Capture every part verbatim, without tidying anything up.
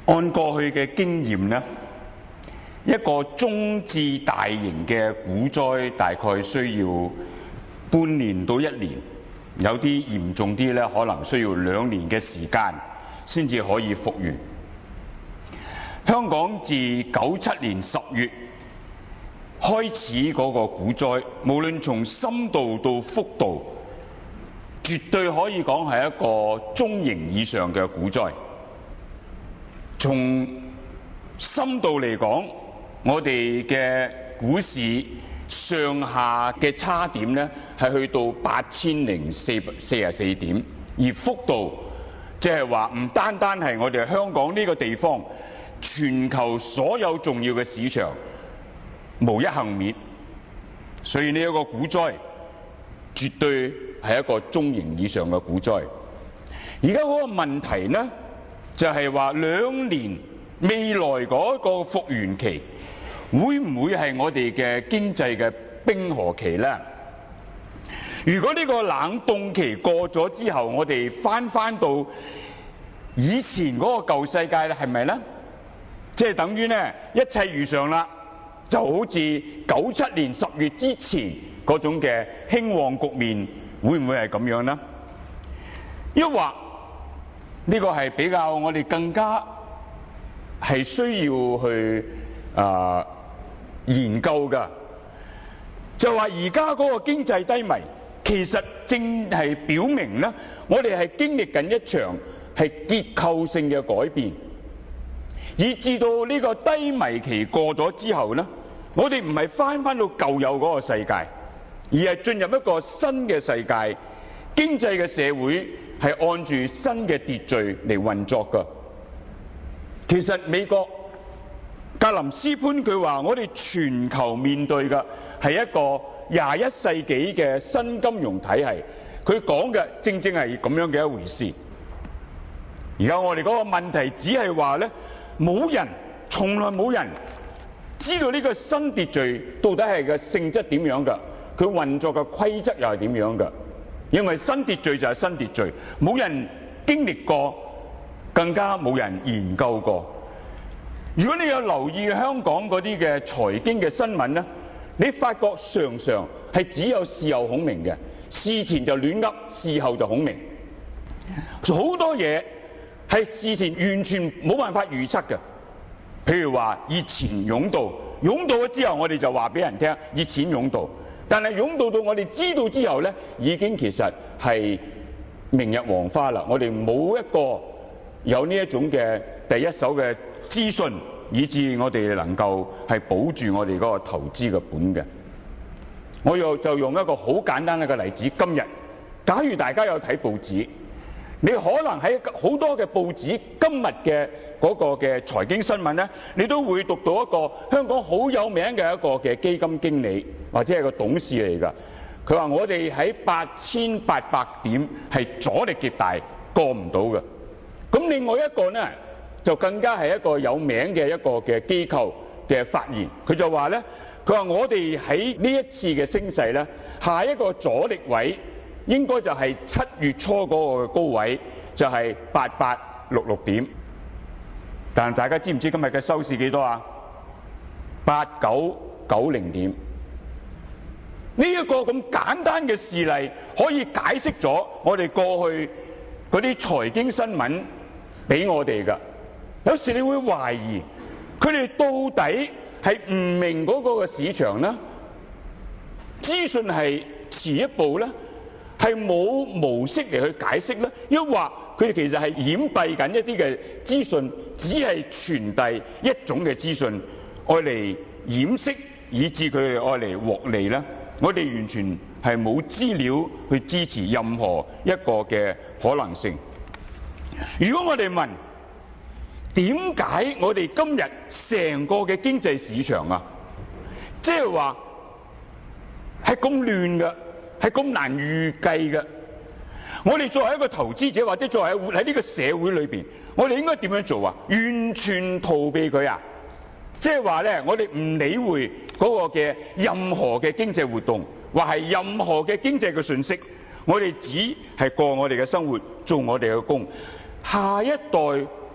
按過去嘅經驗呢，一個中至大型嘅股災大概需要半年到一年，有啲嚴重啲咧，可能需要兩年嘅時間先至可以復原。香港自九七年十月開始嗰個股災，無論從深度到幅度，絕對可以講係一個中型以上嘅股災。從深度嚟講，我哋嘅股市上下嘅差點呢係去到八千零四四十四點，而幅度即係話唔單單係我哋香港呢個地方，全球所有重要嘅市場無一幸免，所以呢一個股災絕對係一個中型以上嘅股災。而家嗰個問題呢，就係話兩年未來嗰個復原期，會唔會係我哋嘅經濟嘅冰河期呢？如果呢個冷凍期過咗之後，我哋翻翻到以前嗰個舊世界咧，係咪呢？即係等於呢一切如常啦，就好似九七年十月之前嗰種嘅興旺局面，會唔會係咁樣呢？抑或呢個係比較我哋更加係需要去啊、呃、研究㗎，就話而家嗰個經濟低迷，其實正係表明咧，我哋係經歷緊一場係結構性嘅改變，以至到呢個低迷期過咗之後咧，我哋唔係返返到舊有嗰個世界，而係進入一個新嘅世界，經濟嘅社會係按住新嘅秩序嚟運作㗎。其實美國格林斯潘佢話：我哋全球面對嘅係一個廿一世紀嘅新金融體系。佢講嘅正正係咁樣嘅一回事。而家我哋嗰個問題只係話咧，冇人，從來冇人知道呢個新秩序到底係嘅性質點樣㗎，佢運作嘅規則又係點樣㗎？因為新秩序就係新秩序，冇人經歷過，更加冇人研究過。如果你有留意香港嗰啲嘅財經嘅新聞咧，你發覺常常係只有事後孔明嘅，事前就亂噏，事後就孔明。好多嘢係事前完全冇辦法預測嘅。譬如話熱錢湧到，湧到咗之後，我哋就話俾人聽熱錢湧到，但係湧到到我哋知道之後咧，已經其實係明日黃花啦。我哋冇一個有呢一種嘅第一手嘅資訊，以致我哋能夠係保住我哋嗰個投資嘅本嘅。我又就用一個好簡單一個例子，今日假如大家有睇報紙，你可能喺好多嘅報紙今日嘅嗰個嘅財經新聞咧，你都會讀到一個香港好有名嘅一個嘅基金經理或者係個董事嚟㗎。佢話我哋喺八千八百點係阻力極大，過唔到嘅。咁另外一個呢，就更加係一個有名嘅一個嘅機構嘅發言，佢就話咧，佢話我哋喺呢一次嘅升勢咧，下一個阻力位應該就係七月初嗰個高位，就係八八六六點。但大家知唔知今日嘅收市幾多啊？八九九零點。呢一個咁簡單嘅事例，可以解釋咗我哋過去嗰啲財經新聞俾我哋㗎。有時你會懷疑佢哋到底係唔明嗰個嘅市場呢？資訊係遲一步呢？係冇模式嚟去解釋呢？抑或佢哋其實係掩蔽緊一啲嘅資訊，只係傳遞一種嘅資訊，愛嚟掩飾，以致佢哋愛嚟獲利呢？我哋完全係冇資料去支持任何一個嘅可能性。如果我哋問點解我哋今日成個嘅經濟市場啊，即係話係咁亂嘅，係咁難預計嘅？我哋作為一個投資者，或者作為活喺呢個社會裏邊，我哋應該點樣做啊？完全逃避佢啊？即係話咧，我哋唔理會嗰個嘅任何嘅經濟活動，或係任何嘅經濟嘅信息，我哋只係過我哋嘅生活，做我哋嘅工。下一代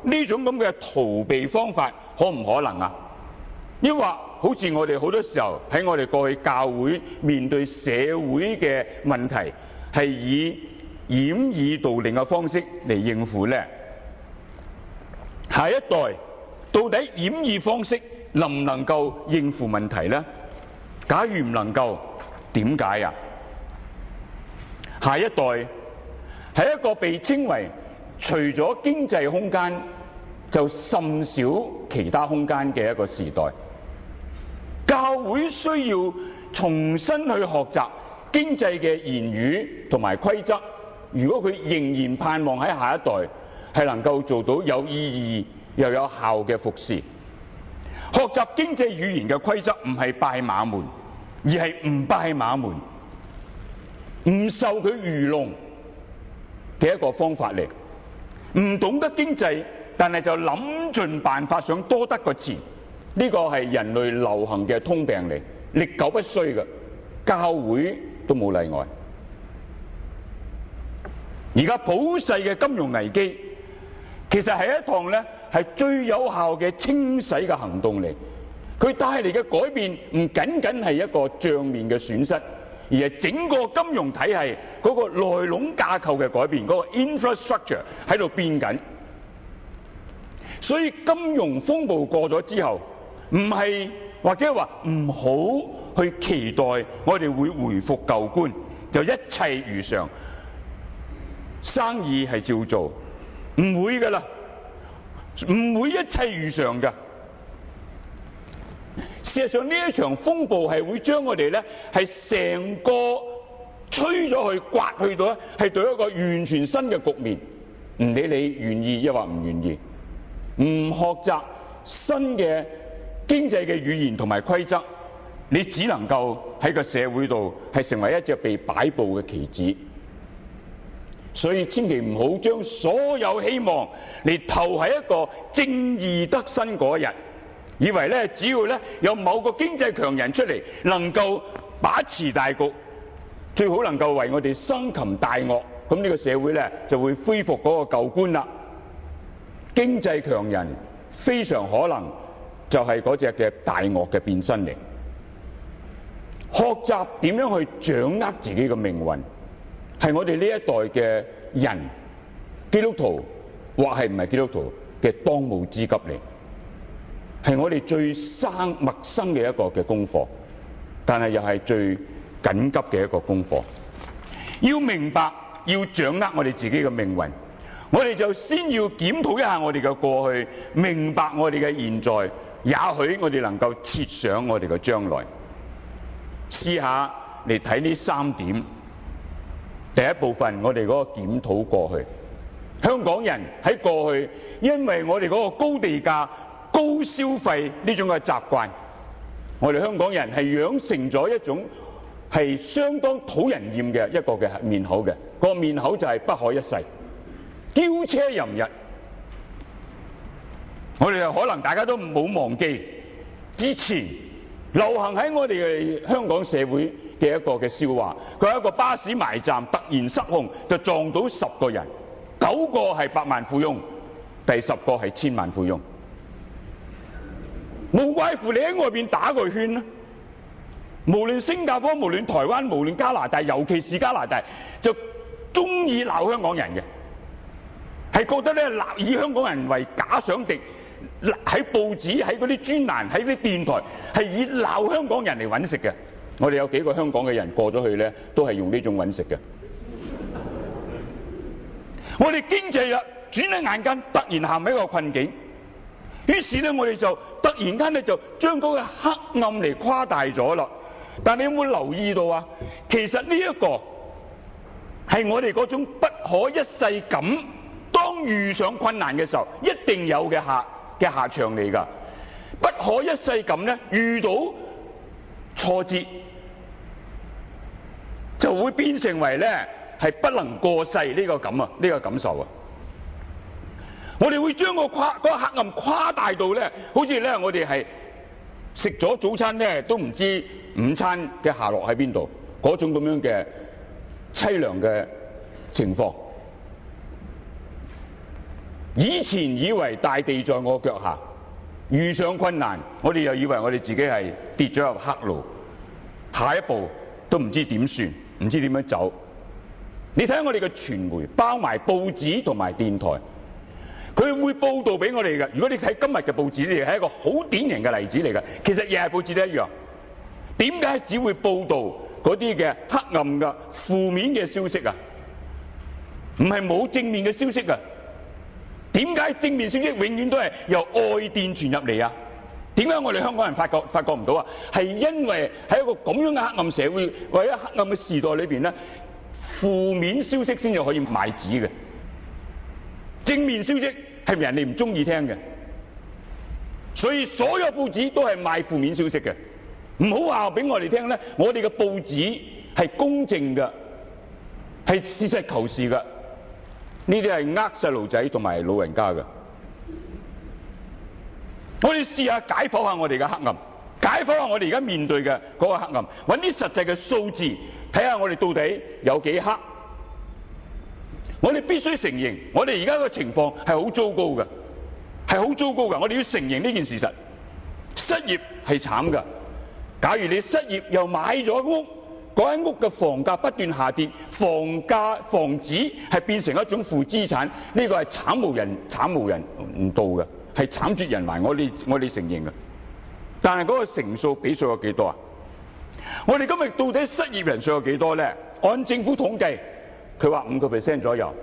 呢種咁嘅逃避方法可唔可能啊？抑或好似我哋好多時候喺我哋過去教會面對社會嘅問題，係以掩耳盜鈴嘅方式嚟應付呢？下一代到底掩耳方式能唔能夠應付問題呢？假如唔能夠，點解啊？下一代係一個被稱為除咗經濟空間就甚少其他空間嘅一個時代。教會需要重新去學習經濟嘅言語同埋規則，如果佢仍然盼望喺下一代係能夠做到有意義又有效嘅服侍。學習經濟語言嘅規則唔係拜馬門，而係唔拜馬門，唔受佢愚弄嘅一個方法嚟。唔懂得經濟，但係就諗盡辦法想多得個錢，呢個係人類流行嘅通病嚟，歷久不衰嘅，教會都冇例外。而家普世嘅金融危機，其實係一趟咧係最有效嘅清洗嘅行動嚟。佢帶嚟嘅改變唔僅僅係一個帳面嘅損失，而係整個金融體系嗰個內籠架構嘅改變，嗰個 infrastructure 喺度變緊。所以金融風暴過咗之後，唔係或者話唔好去期待我哋會回復舊觀，就一切如常，生意係照做，唔會噶啦，唔會一切如常噶。事實上呢一場風暴係會將我哋咧係成個吹咗去、刮去到咧，係對一個完全新嘅局面。唔理你願意抑或唔願意，唔學習新嘅經濟嘅語言同埋規則，你只能夠喺個社會度係成為一隻被擺佈嘅棋子。所以千祈唔好將所有希望嚟投喺一個正義得伸嗰日，以為咧只要咧有某個經濟強人出嚟，能夠把持大局，最好能夠為我哋生擒大惡，咁呢個社會咧就會恢復嗰個舊觀啦。經濟強人非常可能就係嗰隻嘅大惡嘅變身嚟。學習點樣去掌握自己嘅命運，係我哋呢一代嘅人，基督徒或係唔係基督徒嘅當務之急嚟，係我哋最生陌生嘅一個嘅功課，但係又係最緊急嘅一個功課。要明白，要掌握我哋自己嘅命運，我哋就先要檢討一下我哋嘅過去，明白我哋嘅現在，也許我哋能夠設想我哋嘅將來。試下嚟睇呢三點。第一部分，我哋嗰個檢討過去。香港人喺過去，因為我哋嗰個高地價、高消費呢種嘅習慣，我哋香港人係養成咗一種係相當討人厭嘅一個嘅面口嘅。個面口就係不可一世，驕奢淫逸。我哋可能大家都冇忘記之前流行喺我哋嘅香港社會嘅一個嘅笑話，佢喺一個巴士埋站突然失控，就撞到十個人，九個係百萬富翁，第十個係千萬富翁。無怪乎你喺外邊打個圈啦，無論新加坡、無論台灣、無論加拿大，尤其是加拿大，就中意鬧香港人嘅，係覺得咧立以香港人為假想敵。喺報紙、喺嗰啲專欄、喺啲電台，係以鬧香港人嚟揾食嘅。我哋有幾個香港嘅人過咗去咧，都係用呢種揾食嘅。我哋經濟啦，轉喺眼間突然陷喺一個困境，於是咧我哋就突然間咧就將嗰個黑暗嚟誇大咗啦。但你有冇留意到啊？其實呢一個係我哋嗰種不可一世感，當遇上困難嘅時候一定有嘅下嘅下場嚟㗎。不可一世感咧，遇到挫折就會變成為咧係不能過世呢個感啊，呢個感受啊。我哋會將個誇嗰個黑暗誇大到咧，好似咧我哋係食咗早餐咧都唔知午餐嘅下落喺邊度，嗰種咁樣嘅凄涼嘅情況。 以前以為大地在我腳下，遇上困難，我哋又以為我哋自己係跌咗入黑路，下一步都唔知點算，唔知點樣走。你睇下我哋嘅傳媒，包埋報紙同埋電台，佢會報導俾我哋嘅。如果你睇今日嘅報紙，你係一個好典型嘅例子嚟嘅。其實日日報紙都一樣。點解只會報導嗰啲嘅黑暗嘅負面嘅消息啊？唔係冇正面嘅消息啊？點解正面消息永遠都係由外電傳入嚟啊？點解我哋香港人發覺發覺唔到啊？係因為喺一個咁樣嘅黑暗社會或者黑暗嘅時代裏邊咧，負面消息先至可以賣紙嘅，正面消息係人哋唔中意聽嘅，所以所有報紙都係賣負面消息嘅。唔好話俾我哋聽咧，我哋嘅報紙係公正嘅，係實事求是嘅。呢啲係呃細路仔同埋老人家嘅。我哋試下解剖下我哋嘅黑暗，解剖下我哋而家面對嘅嗰個黑暗，揾啲實際嘅數字，睇下我哋到底有幾黑。我哋必須承認，我哋而家嘅情況係好糟糕嘅，係好糟糕嘅。我哋要承認呢件事實。失業係慘㗎。假如你失業又買咗屋，嗰間屋嘅房價不斷下跌，房價房子係變成一種負資產，呢個係慘無人慘無人唔到嘅，係慘絕人寰。我哋我哋承認嘅。但係嗰個成數比數有幾多啊？我哋今日到底失業人數有幾多咧？按政府統計，佢話五個 percent 左右。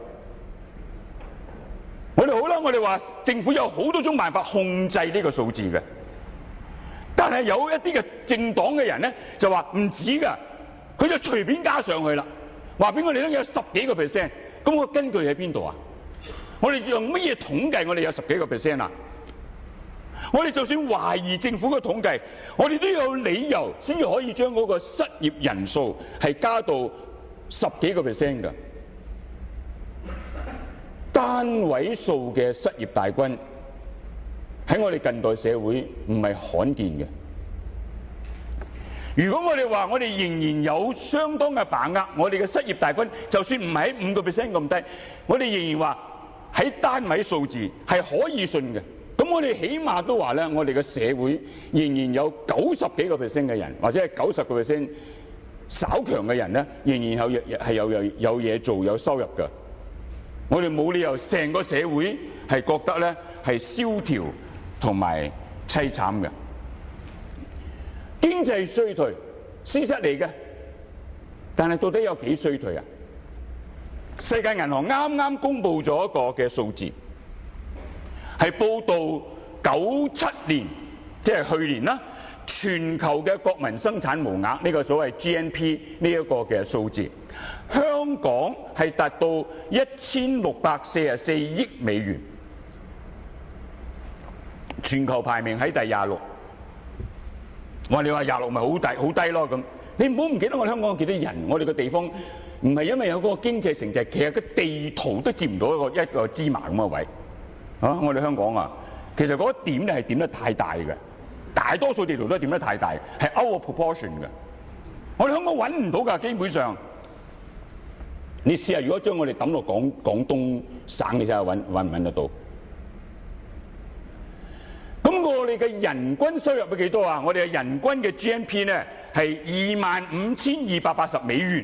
我哋好啦，我哋話政府有好多種辦法控制呢個數字嘅。但係有一啲嘅政黨嘅人咧，就話唔止㗎，佢就隨便加上去啦，話俾我哋聽有十幾個 percent。咁個根據喺邊度啊？我哋用乜嘢統計我哋有十幾個 percent 啊？我哋就算懷疑政府嘅統計，我哋都有理由先至可以將嗰個失業人數係加到十幾個 percent 㗎。單位數嘅失業大軍喺我哋近代社會唔係罕見嘅。如果我哋話我哋仍然有相當嘅把握，我哋嘅失業大軍就算唔係喺五個 percent 咁低，我哋仍然話喺單位數字係可以信嘅。咁我哋起碼都話咧，我哋嘅社會仍然有九十幾個 percent 嘅人，或者係九十個 percent 稍強嘅人咧，仍然有係有有有嘢做，有收入㗎。我哋冇理由成個社會係覺得咧係蕭條同埋凄慘嘅。經濟衰退事實嚟嘅，但係到底有幾衰退啊？世界銀行啱啱公布咗一個嘅數字，係報道九七年，即係去年啦，全球嘅國民生產毛額呢個所謂 G N P 呢一個嘅數字，香港係達到一千六百四十四億美元，全球排名喺第廿六。我哋話廿六咪好低好低咯咁，你唔好唔記得我哋香港有幾多人，我哋個地方唔係因為有嗰個經濟成績，其實個地圖都佔唔到一個一個芝麻咁嘅位啊！我哋香港啊，其實嗰點咧係點得太大嘅，大多數地圖都係點得太大，係 out of proportion 嘅。我哋香港揾唔到㗎，基本上你試下如果將我哋抌落廣廣東省，你睇下揾揾唔揾得到？咁我哋嘅人均收入係幾多啊？我哋嘅人均嘅 G N P 咧係二萬五千二百八十美元，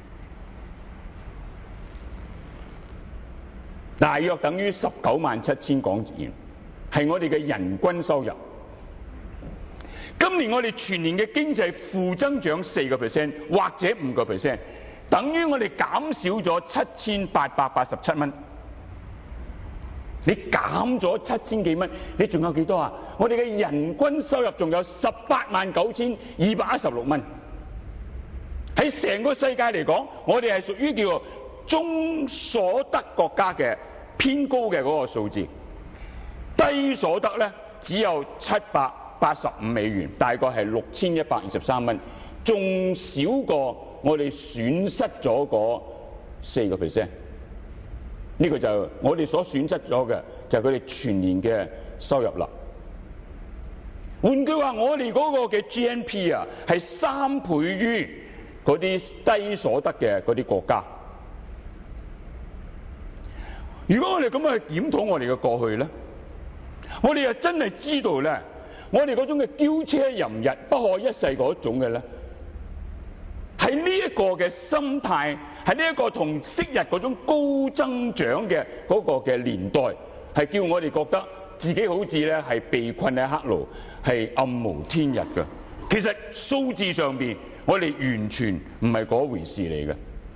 大約等於十九萬七千港元，係我哋嘅人均收入。今年我哋全年嘅經濟負增長四個 percent 或者五個 percent， 等於我哋減少咗七千八百八十七蚊。你減咗七千幾蚊，你仲有幾多啊？我哋嘅人均收入仲有十八萬九千二百一十六蚊。喺成個世界嚟講，我哋係屬於叫做中所得國家嘅偏高嘅嗰個數字，低所得咧只有七百八十五美元，大概係六千一百二十三蚊，仲少過我哋損失咗嗰四個 percent。呢個就我哋所損失咗嘅，就係佢哋全年嘅收入啦。換句話，我哋嗰個嘅 G N P 啊，係三倍於嗰啲低所得嘅嗰啲國家。 如果我哋咁樣去檢討我哋嘅過去咧，我哋又真係知道咧，我哋嗰種嘅驕奢淫逸、不可一世嗰種嘅咧，係呢一個嘅心態，係呢一個同昔日嗰種高增長嘅嗰個嘅年代，係叫我哋覺得自己好似咧係被困喺黑牢，係暗無天日嘅。其實數字上邊，我哋完全唔係嗰回事嚟嘅。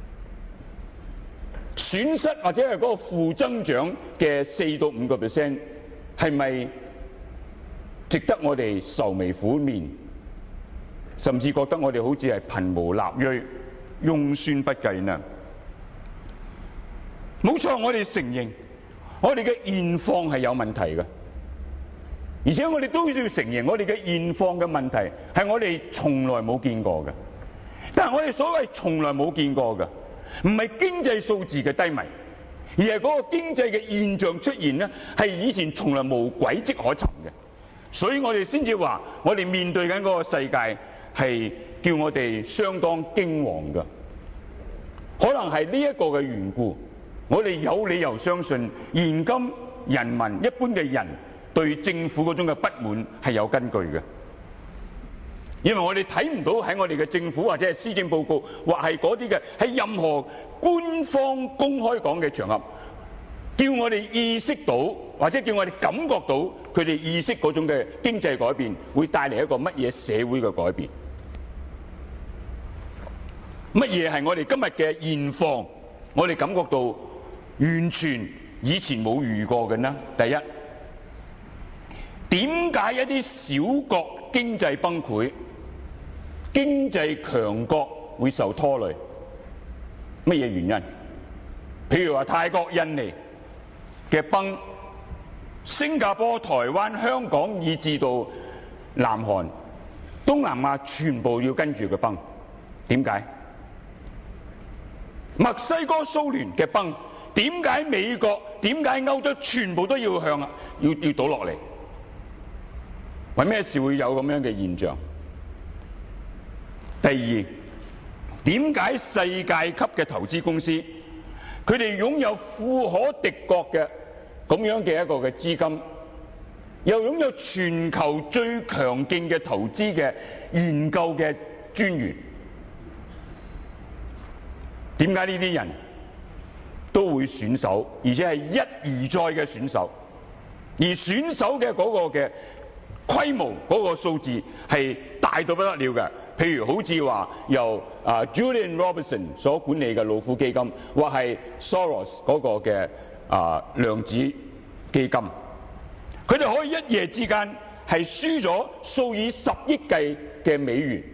損失或者係嗰個負增長嘅四到五個 percent， 係咪值得我哋愁眉苦面，甚至覺得我哋好似係貧無立錐、庸酸不計呢？冇錯，我哋承認我哋嘅現況係有問題嘅，而且我哋都要承認我哋嘅現況嘅問題係我哋從來冇見過嘅。但係我哋所謂從來冇見過嘅，唔係經濟數字嘅低迷，而係嗰個經濟嘅現象出現呢，係以前從來無軌跡可尋嘅。所以我哋先至話，我哋面對緊嗰個世界係叫我哋相當驚惶嘅。可能係呢一個嘅緣故，我哋有理由相信，現今人民一般嘅人對政府嗰種嘅不滿係有根據嘅。因為我哋睇唔到喺我哋嘅政府或者係施政報告，或係嗰啲嘅喺任何官方公開講嘅場合，叫我哋意識到或者叫我哋感覺到佢哋意識嗰種嘅經濟改變會帶嚟一個乜嘢社會嘅改變。乜嘢係我哋今日嘅現況？我哋感覺到完全以前冇遇過嘅呢？第一，點解一啲小國經濟崩潰，經濟強國會受拖累？乜嘢原因？譬如話泰國、印尼嘅崩，新加坡、台灣、香港以至到南韓、東南亞全部要跟住佢崩。點解？墨西哥蘇聯嘅崩，點解美國、點解歐洲全部都要向要要倒落嚟？為咩事會有咁樣嘅現象？第二，點解世界級嘅投資公司，佢哋擁有富可敵國嘅咁樣嘅一個嘅資金，又擁有全球最強勁嘅投資嘅研究嘅專員，點解呢啲人都會選手，而且係一而再嘅選手，而選手嘅嗰個嘅規模嗰個數字係大到不得了嘅？譬如好似話由啊 Julian Robertson 所管理嘅老虎基金，或係 Soros 嗰個嘅啊量子基金，佢哋可以一夜之間係輸咗數以十億計嘅美元。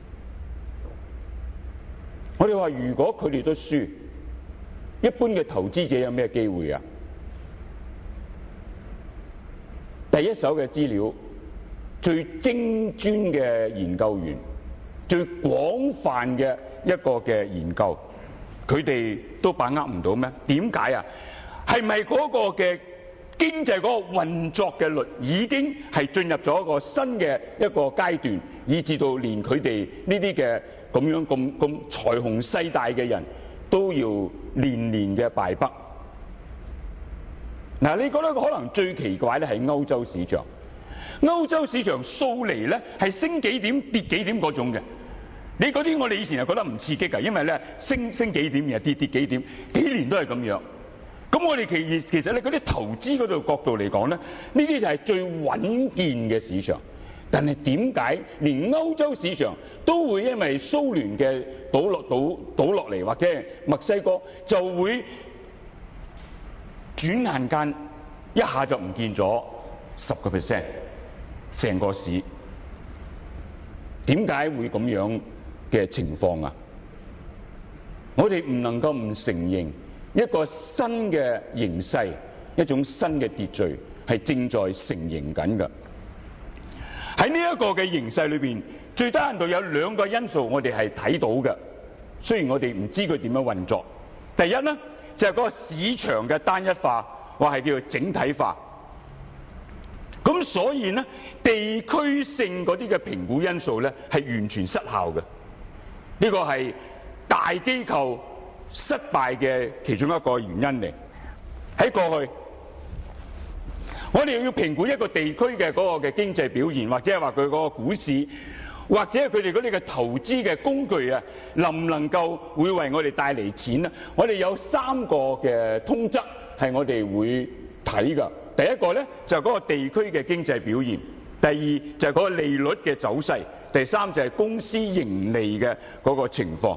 我哋話如果佢哋都輸，一般嘅投資者有咩機會啊？第一手嘅資料，最精專嘅研究員，最廣泛嘅一個嘅研究，佢哋都把握唔到咩？點解啊？係咪嗰個嘅經濟嗰個運作嘅律已經係進入咗一個新嘅一個階段，以至到連佢哋呢啲嘅咁樣咁咁財雄勢大嘅人都要年年嘅敗北？嗱，你覺得可能最奇怪咧係歐洲市場，歐洲市場數厘咧係升幾點跌幾點嗰種嘅。你嗰啲我哋以前係覺得唔刺激㗎，因為咧升升幾點然後跌跌幾點，幾年都係咁樣。咁我哋其其實咧嗰啲投資嗰度角度嚟講咧，呢啲就係最穩健嘅市場。但係點解連歐洲市場都會因為蘇聯嘅倒落倒倒落嚟，或者係墨西哥就會轉眼間一下就唔見咗十個 percent 成個市？點解會咁樣嘅情況啊？我哋唔能夠唔承認一個新嘅形勢，一種新嘅秩序係正在成形緊嘅。喺呢一個嘅形勢裏邊，最低限度有兩個因素我哋係睇到嘅，雖然我哋唔知佢點樣運作。第一呢，就係嗰個市場嘅單一化，或係叫做整體化。咁所以呢，地區性嗰啲嘅評估因素咧係完全失效嘅。呢個係大機構失敗嘅其中一個原因嚟。 喺過去，我哋要評估一個地區嘅嗰個嘅經濟表現，或者係話佢嗰個股市，或者係佢哋嗰啲嘅投資嘅工具啊，能唔能夠會為我哋帶嚟錢咧？我哋有三個嘅通則係我哋會睇㗎。第一個咧就係嗰個地區嘅經濟表現，第二就係嗰個利率嘅走勢，第三就係公司盈利嘅嗰個情況。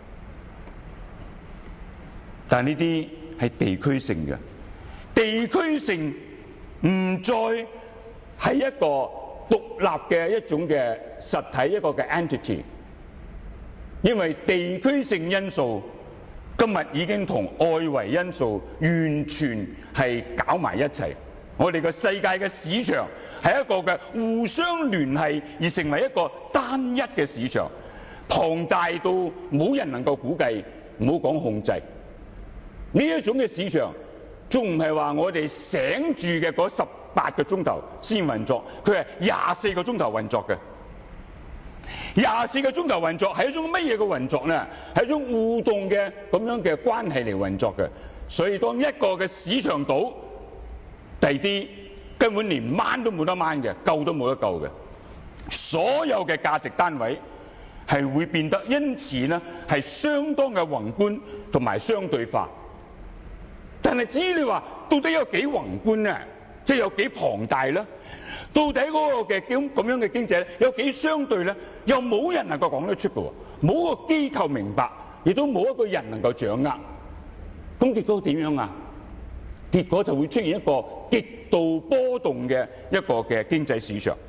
但呢啲係地區性嘅，地區性唔再係一個獨立嘅一種嘅實體，一個嘅 entity， 因為地區性因素今日已經同外圍因素完全係搞埋一齊。我哋嘅世界嘅市場係一個嘅互相聯繫而成為一個單一嘅市場，龐大到冇人能夠估計，唔好講控制。呢一種嘅市場仲唔係話我哋醒住嘅嗰十八個鐘頭先運作，佢係廿四個鐘頭運作嘅。廿四個鐘頭運作係一種乜嘢嘅運作呢？係一種互動嘅咁樣嘅關係嚟運作嘅。所以當一個嘅市場倒，第啲根本連掹都冇得掹嘅，救都冇得救嘅。所有嘅價值單位係會變得因此呢係相當嘅宏觀同埋相對化。但係至於你話到底有幾宏觀咧，即係有幾龐大咧？到底嗰個嘅咁咁樣嘅經濟有幾相對咧？又冇人能夠講得出嘅喎，冇個機構明白，亦都冇一個人能夠掌握。咁結果點樣啊？結果就會出現一個極度波動嘅一個嘅經濟市場。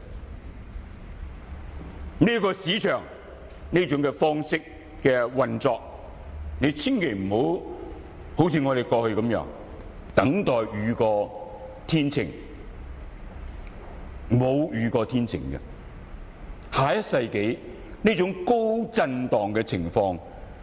呢個市場呢種嘅方式嘅運作，你千祈唔好好似我哋過去咁樣等待雨過天晴，冇雨過天晴嘅。下一世紀呢種高震盪嘅情況，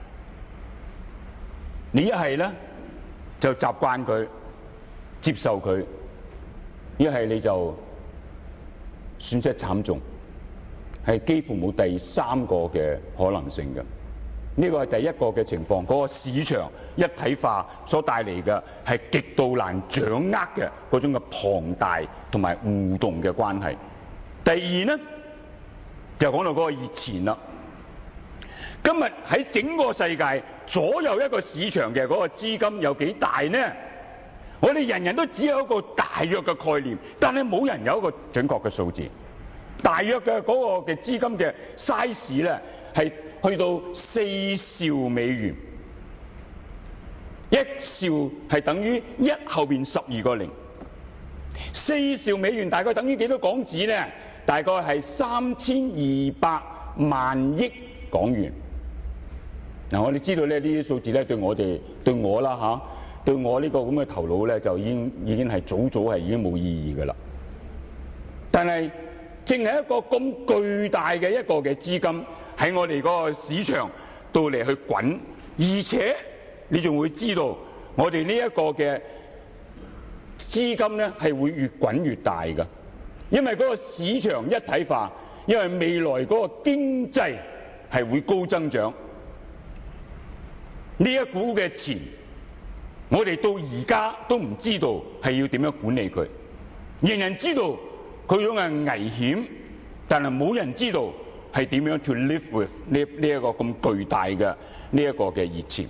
你一係咧就習慣佢，接受佢；一係你就損失慘重，係幾乎冇第三個嘅可能性嘅。呢個係第一個嘅情況，嗰個市場一體化所帶嚟嘅係極度難掌握嘅嗰種嘅龐大同埋互動嘅關係。第二呢，就講到嗰個熱錢啦。今日喺整個世界所有一個市場嘅嗰個資金有幾大呢？我哋人人都只有一個大約嘅概念，但係冇人有一個準確嘅數字。大約嘅嗰個嘅資金嘅 size 咧，係去到四兆美元，一兆係等於一後邊十二個零，四兆美元大概等於幾多港紙咧？大概係三千二百萬億港元。嗱，我哋知道咧，呢啲數字咧對我哋對我啦嚇，對我呢個咁嘅頭腦咧，就已經已經係早早係已經冇意義㗎啦。但係正係一個咁巨大嘅一個嘅資金喺我哋嗰個市場度嚟去滾，而且你仲會知道我哋呢一個嘅資金咧係會越滾越大㗎，因為嗰個市場一體化，因為未來嗰個經濟係會高增長。呢一股嘅錢，我哋到而家都唔知道係要點樣管理佢。人人知道佢種嘅危險，但係冇人知道係點樣 to live with 呢呢一個咁巨大嘅呢一個嘅熱錢。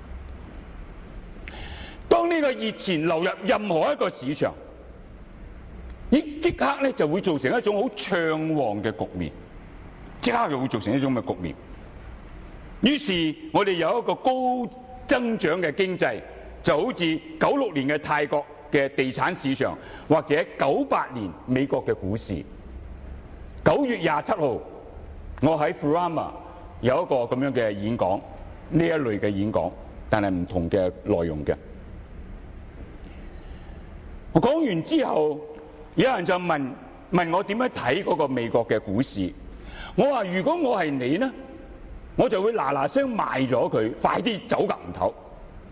當呢個熱錢流入任何一個市場，亦即刻咧就會造成一種好暢旺嘅局面，即刻就會造成一種嘅局面。於是我哋有一個高增長嘅經濟，就好似九六年嘅泰國嘅地產市場，或者九八年美國嘅股市。九月廿七號，我喺 Furama 有一個咁樣嘅演講，呢一類嘅演講，但係唔同嘅內容嘅。我講完之後，有人就問問我點樣睇嗰個美國嘅股市。我話如果我係你呢，我就會嗱嗱聲賣咗佢，快啲走夾唔唞。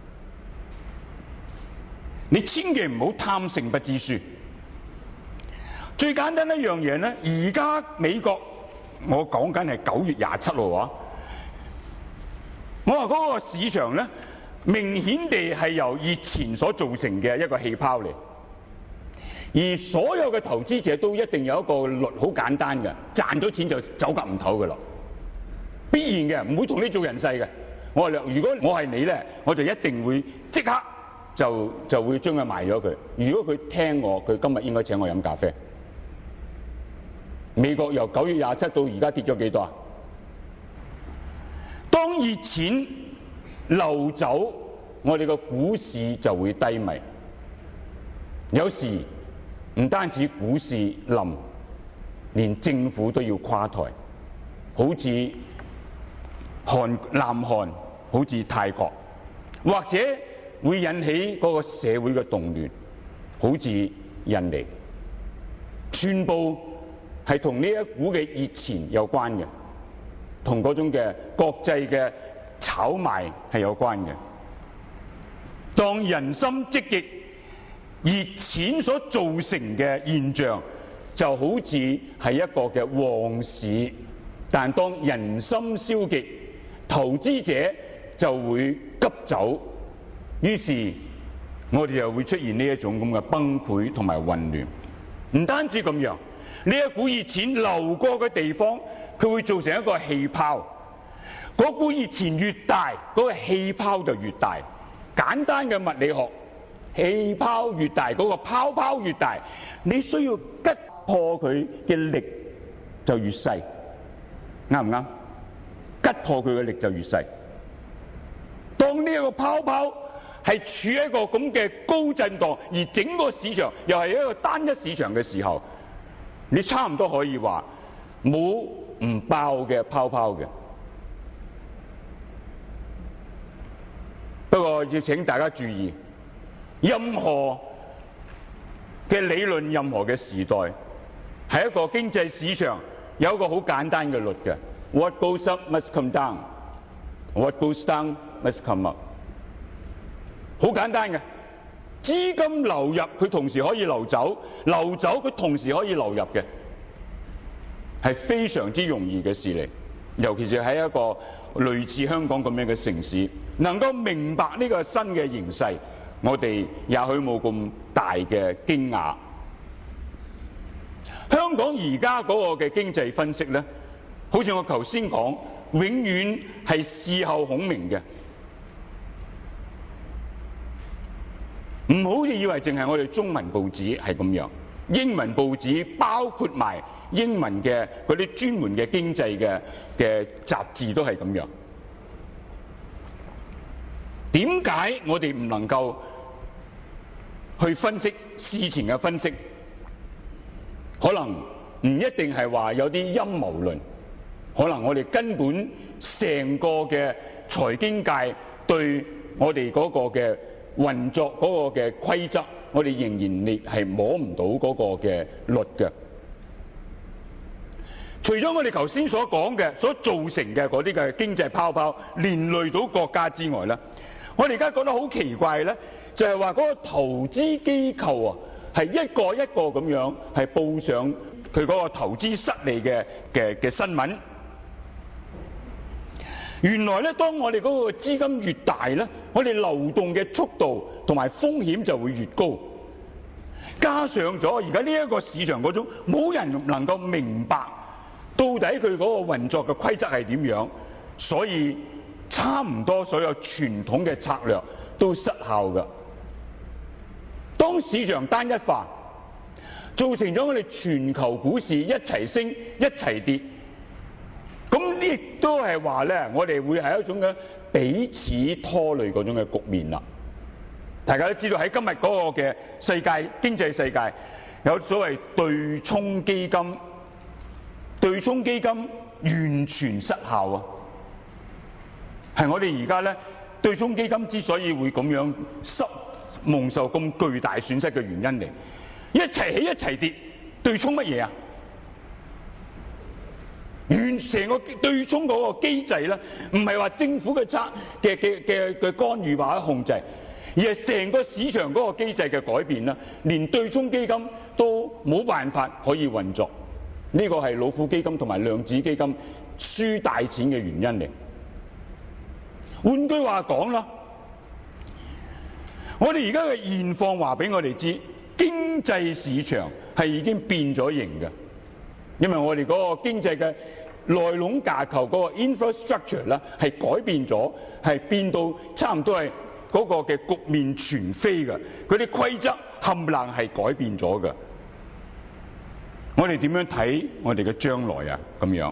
你千祈唔好貪勝不知輸。最簡單一樣嘢咧，而家美國我講緊係九月廿七號啊，我話嗰個市場咧明顯地係由熱錢所造成嘅一個氣泡嚟。而所有嘅投資者都一定有一個律，好簡單嘅，賺咗錢就走夾唔唞㗎啦，必然嘅，唔會同你做人世嘅。我話如果我係你咧，我就一定會即刻就就會將佢賣咗佢。如果佢聽我，佢今日應該請我飲咖啡。美國由九月廿七到而家跌咗幾多啊？當熱錢流走，我哋個股市就會低迷。有時唔單止股市冧，連政府都要垮台，好似韓南韓，好似泰國，或者會引起嗰個社會嘅動亂，好似印尼，全部係同呢一股嘅熱錢有關嘅，同嗰種嘅國際嘅炒賣係有關嘅。當人心積極，熱錢所造成嘅現象就好似係一個嘅旺市，但當人心消極，投資者就會急走，於是我哋又會出現呢一種咁嘅崩潰同埋混亂。唔單止咁樣，呢一股熱錢流過嘅地方，佢會造成一個氣泡。嗰股熱錢越大，嗰個氣泡就越大。簡單嘅物理學，氣泡越大，嗰個泡泡越大，你需要吉破佢嘅力就越細，啱唔啱？吉破佢嘅力就越細。當呢一個泡泡係處喺一個咁嘅高震盪，而整個市場又係一個單一市場嘅時候，你差唔多可以話冇唔爆嘅泡泡嘅。不過要請大家注意，任何嘅理論，任何嘅時代，係一個經濟市場有一個好簡單嘅律嘅 ：What goes up must come down，What goes down must come up。好簡單嘅，資金流入佢同時可以流走，流走佢同時可以流入嘅，係非常之容易嘅事嚟。尤其是喺一個類似香港咁樣嘅城市，能夠明白呢個新嘅形勢，我哋也許冇咁大嘅驚訝。香港而家嗰個嘅經濟分析咧，好似我頭先講，永遠係事後孔明嘅。唔好以為淨係我哋中文報紙係咁樣，英文報紙包括埋英文嘅嗰啲專門嘅經濟嘅嘅雜誌都係咁樣。點解我哋唔能夠去分析事情嘅分析？可能唔一定係話有啲陰謀論，可能我哋根本成個嘅財經界對我哋嗰個嘅運作嗰個嘅規則，我哋仍然你係摸唔到嗰個嘅律嘅。除咗我哋頭先所講嘅所造成嘅嗰啲嘅經濟泡泡連累到國家之外咧，我哋而家覺得好奇怪咧，就係話嗰個投資機構啊，係一個一個咁樣係報上佢嗰個投資失利嘅嘅嘅新聞。原來咧，當我哋嗰個資金越大咧，我哋流動嘅速度同埋風險就會越高。加上咗而家呢一個市場嗰種冇人能夠明白到底佢嗰個運作嘅規則係點樣，所以差唔多所有傳統嘅策略都失效㗎。當市場單一化，造成咗我哋全球股市一齊升一齊跌，咁亦都係話咧，我哋會係一種嘅彼此拖累嗰種嘅局面啦。大家都知道喺今日嗰個嘅世界經濟世界，有所謂對沖基金，對沖基金完全失效啊！係我哋而家咧，對沖基金之所以會咁樣失蒙受咁巨大損失嘅原因嚟，一齊起一齊跌，對沖乜嘢啊？完成個對沖嗰個機制咧，唔係話政府嘅策嘅嘅嘅嘅干預或者控制，而係成個市場嗰個機制嘅改變啦。連對沖基金都冇辦法可以運作，呢個係老虎基金同埋量子基金輸大錢嘅原因嚟。換句話講啦， 我哋而家嘅現況話俾我哋知，經濟市場係已經變咗形嘅，因為我哋嗰個經濟嘅內籠架構嗰個 infrastructure 咧係改變咗，係變到差唔多係嗰個嘅局面全非嘅，嗰啲規則冚唪唥係改變咗嘅。我哋點樣睇我哋嘅將來啊？咁樣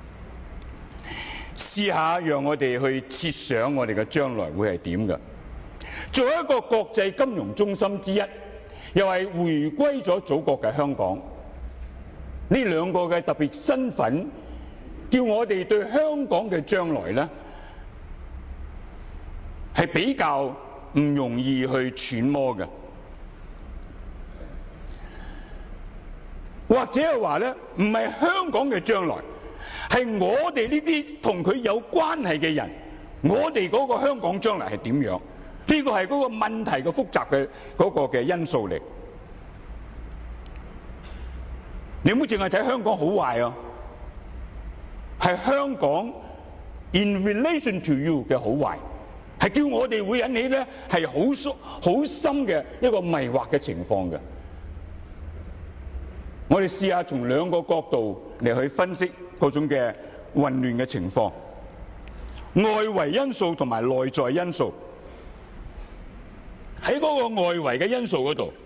試下讓我哋去設想我哋嘅將來會係點嘅。作為一個國際金融中心之一，又係回歸咗祖國嘅香港，呢兩個嘅特別身份，叫我哋對香港嘅將來呢係比較唔容易去揣摩嘅。或者係話咧，唔係香港嘅將來，係我哋呢啲同佢有關係嘅人，我哋嗰個香港將來係點樣？呢個係嗰個問題嘅複雜嘅嗰個嘅因素嚟。你唔好淨係睇香港好壞啊，係香港 in relation to you 嘅好壞，係叫我哋會引起咧係好深好深嘅一個迷惑嘅情況嘅。我哋試下從兩個角度嚟去分析嗰種嘅混亂嘅情況，外圍因素同埋內在因素。喺嗰個外圍嘅因素嗰度，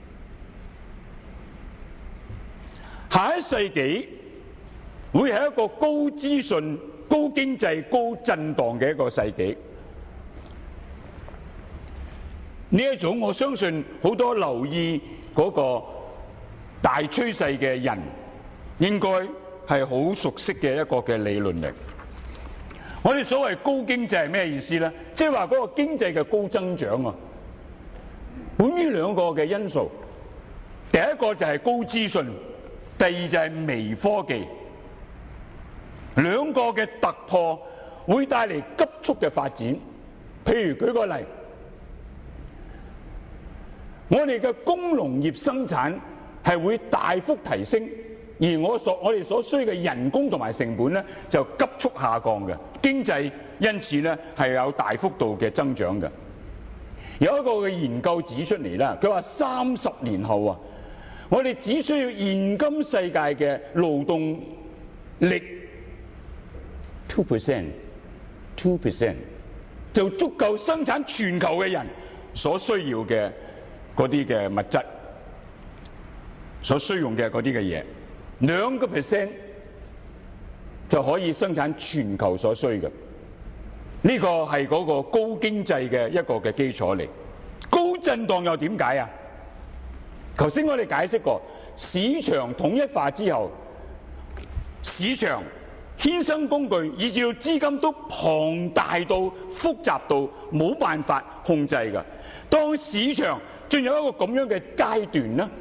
下一世紀會係一個高資訊、高經濟、高震盪嘅一個世紀。呢一種我相信好多留意嗰個大趨勢嘅人應該係好熟悉嘅一個嘅理論嚟。我哋所謂高經濟係咩意思咧？即係話嗰個經濟嘅高增長啊。本於兩個嘅因素，第一個就係高資訊，第二就係微科技。兩個嘅突破會帶嚟急速嘅發展。譬如舉個例，我哋嘅工農業生產係會大幅提升，而我所我哋所需嘅人工同埋成本咧就急速下降嘅，經濟因此咧係有大幅度嘅增長嘅。有一個嘅研究指出嚟啦，佢話三十年後啊，我哋只需要現今世界嘅勞動力 two percent two percent 就足夠生產全球嘅人所需要嘅嗰啲嘅物質，所需用嘅嗰啲嘅嘢，兩個 percent 就可以生產全球所需嘅。呢個係嗰個高經濟嘅一個嘅基礎嚟。高震盪又點解啊？頭先我哋解釋過，市場統一化之後，市場衍生工具以至到資金都龐大到複雜到冇辦法控制㗎。當市場進入一個咁樣嘅階段咧，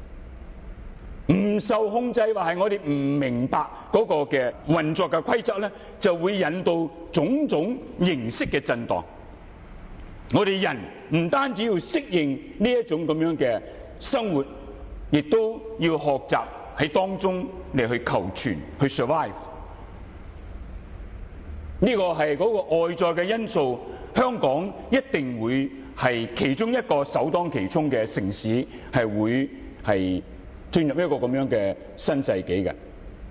唔受控制或係我哋唔明白嗰個嘅運作嘅規則咧，就會引導種種形式嘅震盪。我哋人唔單止要適應呢一種咁樣嘅生活，亦都要學習喺當中嚟去求存，去 survive。呢個係嗰個外在嘅因素，香港一定會係其中一個首當其衝嘅城市，係會係進入一個咁樣嘅新世紀嘅。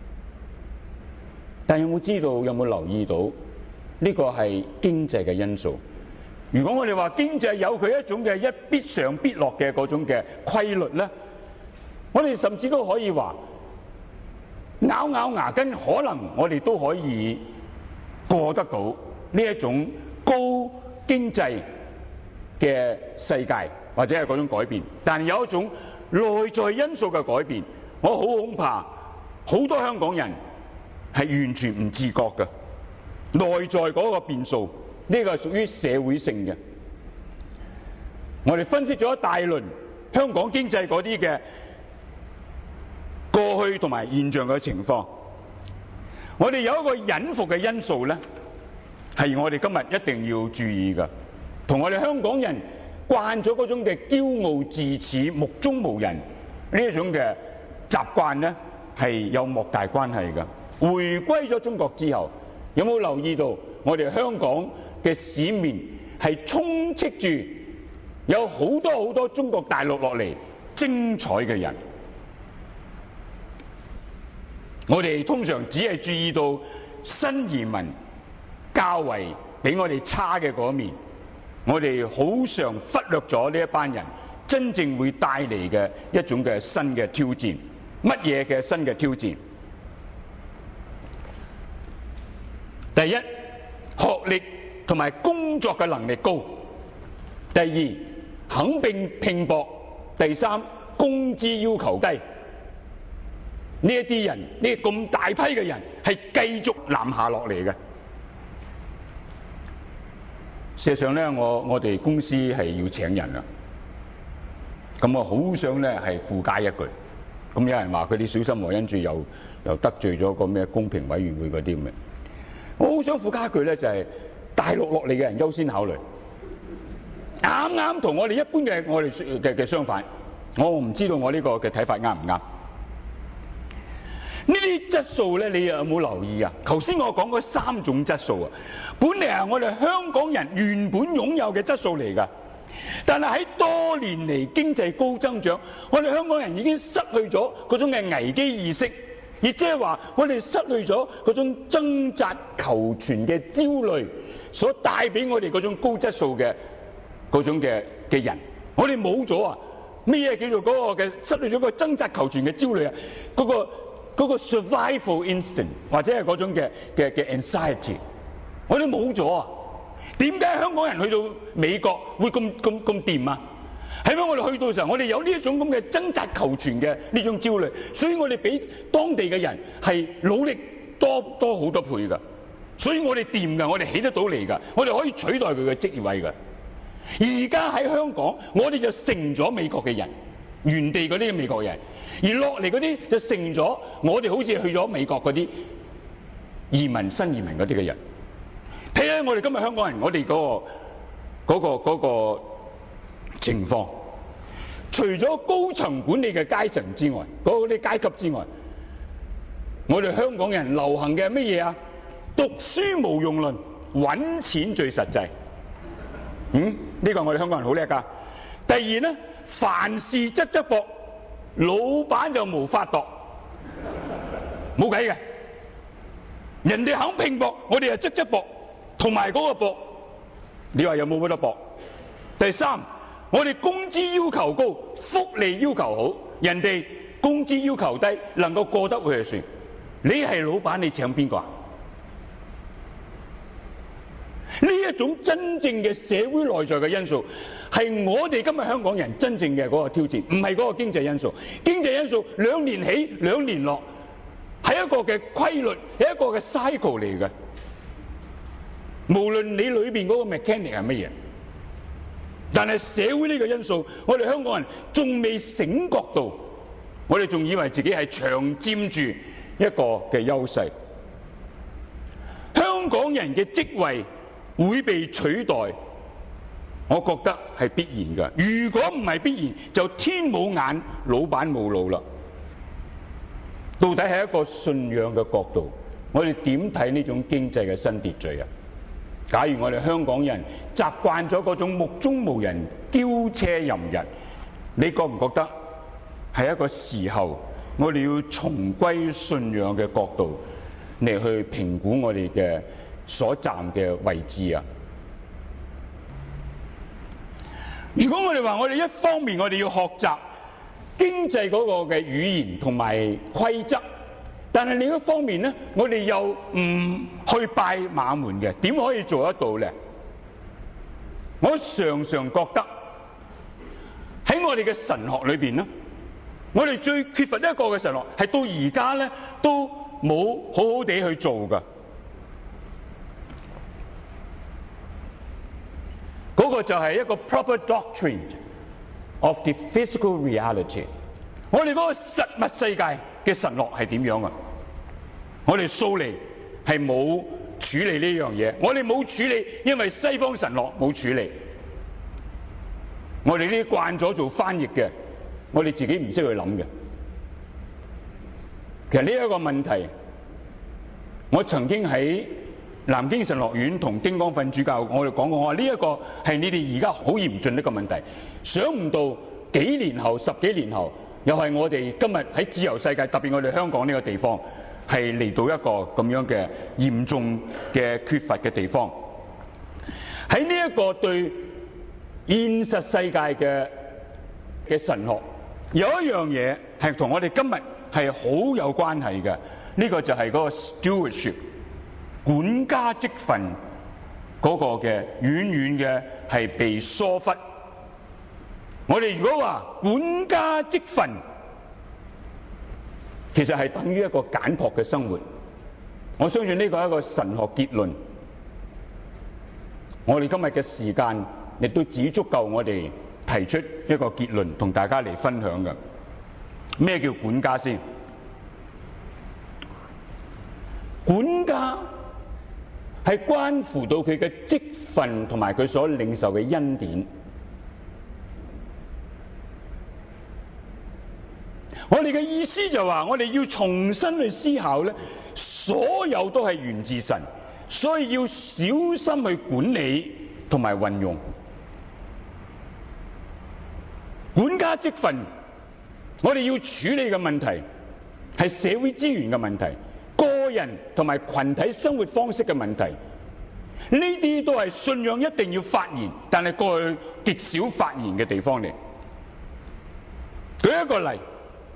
但有冇知道，有冇留意到呢個係經濟嘅因素？如果我哋話經濟有佢一種嘅一必上必落嘅嗰種嘅規律咧，我哋甚至都可以話咬咬牙根，可能我哋都可以過得到呢一種高經濟嘅世界，或者係嗰種改變。但有一種內在因素嘅改變，我好恐怕好多香港人係完全唔自覺嘅。內在嗰個變數，呢個係屬於社會性嘅。我哋分析咗一大輪香港經濟嗰啲嘅過去同埋現象嘅情況，我哋有一個隱伏嘅因素咧，係我哋今日一定要注意嘅，同我哋香港人慣咗嗰種嘅驕傲自恃、目中無人呢一種嘅習慣咧，係有莫大關係嘅。回歸咗中國之後，有冇留意到我哋香港嘅市面係充斥住有好多好多中國大陸落嚟精彩嘅人。我哋通常只係注意到新移民較為比我哋差嘅嗰面，我哋好常忽略咗呢一班人真正會帶嚟嘅一種嘅新嘅挑戰。乜嘢嘅新嘅挑戰？第一，學歷同埋工作嘅能力高；第二，肯拼拼搏；第三，工資要求低。呢一啲人，呢咁大批嘅人係繼續南下落嚟嘅。事實上咧，我我哋公司係要請人啦，咁我好想咧係附加一句，咁有人話佢哋小心和恩主又又得罪咗個咩公平委員會嗰啲咁嘅，我好想附加一句咧，就係大陸落嚟嘅人優先考慮，啱啱同我哋一般嘅我哋嘅嘅相反，我唔知道我呢個嘅睇法啱唔啱？呢啲質素咧，你有冇留意啊？頭先我講嗰三種質素啊，本嚟係我哋香港人原本擁有嘅質素嚟㗎，但係喺多年嚟經濟高增長，我哋香港人已經失去咗嗰種嘅危機意識，亦即係話我哋失去咗嗰種掙扎求存嘅焦慮，所帶俾我哋嗰種高質素嘅嗰種嘅嘅人，我哋冇咗啊！咩嘢叫做嗰個嘅失去咗個掙扎求存嘅焦慮啊？嗰個嗰個 survival instinct 或者係嗰種嘅嘅嘅 anxiety， 我哋冇咗啊！點解香港人去到美國會咁咁咁掂啊？係咪我哋去到嘅時候，我哋有呢一種咁嘅掙扎求存嘅呢種焦慮，所以我哋比當地嘅人係努力多多好多倍㗎，所以我哋掂㗎，我哋起得到嚟㗎，我哋可以取代佢嘅職業位㗎。而家喺香港，我哋就成咗美國嘅人。原地嗰啲美國人，而落嚟嗰啲就成咗我哋好似去咗美國嗰啲移民新移民嗰啲嘅人。睇下我哋今日香港人，我哋嗰個嗰個嗰個情況，除咗高層管理嘅階層之外，嗰啲階級之外，我哋香港人流行嘅係乜嘢啊？讀書無用論，揾錢最實際。嗯，呢個我哋香港人好叻㗎。第二咧，凡事側側膊，老闆就無法度，冇計嘅。人哋肯拼搏，我哋就側側膊，同埋嗰個膊，你話有冇得搏？第三，我哋工資要求高，福利要求好，人哋工資要求低，能夠過得去就算。你係老闆，你請邊個啊？呢一種真正嘅社會內在嘅因素，係我哋今日香港人真正嘅嗰個挑戰，唔係嗰個經濟因素。經濟因素兩年起兩年落，係一個嘅規律，係一個嘅 cycle 嚟嘅。無論你裏邊嗰個 mechanic 係乜嘢，但係社會呢個因素，我哋香港人仲未醒覺到，我哋仲以為自己係長佔住一個嘅優勢。香港人嘅職位會被取代，我覺得係必然㗎。如果唔係必然，就天冇眼，老闆冇腦啦。到底係一個信仰嘅角度，我哋點睇呢種經濟嘅新秩序啊？假如我哋香港人習慣咗嗰種目中無人、驕奢淫逸，你覺唔覺得係一個時候，我哋要重歸信仰嘅角度嚟去評估我哋嘅所站嘅位置啊？如果我哋話我哋一方面我哋要學習經濟嗰個嘅語言同埋規則，但係另一方面咧，我哋又唔去拜馬門嘅，點可以做得到咧？我常常覺得喺我哋嘅神學裏邊咧，我哋最缺乏一個嘅神學係到而家咧都冇好好地去做㗎。嗰個就係一個 proper doctrine of the physical reality。我哋嗰個實物世界嘅神學係點樣啊？我哋素嚟係冇處理呢樣嘢，我哋冇處理，因為西方神學冇處理。我哋呢啲慣咗做翻譯嘅，我哋自己唔識去諗嘅。其實呢一個問題，我曾經喺南京神學院同丁光奮主教，我哋講過，我話呢一個係你哋而家好嚴峻一個問題。想唔到幾年後、十幾年後，又係我哋今日喺自由世界，特別我哋香港呢個地方，係嚟到一個咁樣嘅嚴重嘅缺乏嘅地方。喺呢一個對現實世界嘅嘅神學，有一樣嘢係同我哋今日係好有關係嘅，呢個就係嗰個 stewardship 管家職分嗰個嘅遠遠嘅係被疏忽。我哋如果話管家職分，其實係等於一個簡樸嘅生活。我相信呢個係一個神學結論。我哋今日嘅時間亦都只足夠我哋提出一個結論，同大家嚟分享嘅。咩叫管家先？管家係關乎到佢嘅職分同埋佢所領受嘅恩典。我哋嘅意思就話，我哋要重新去思考咧，所有都係源自神，所以要小心去管理同埋運用。管家職分，我哋要處理嘅問題係社會資源嘅問題、個人同埋群體生活方式嘅問題。呢啲都係信仰一定要發言，但係過去極少發言嘅地方嚟。舉一個例，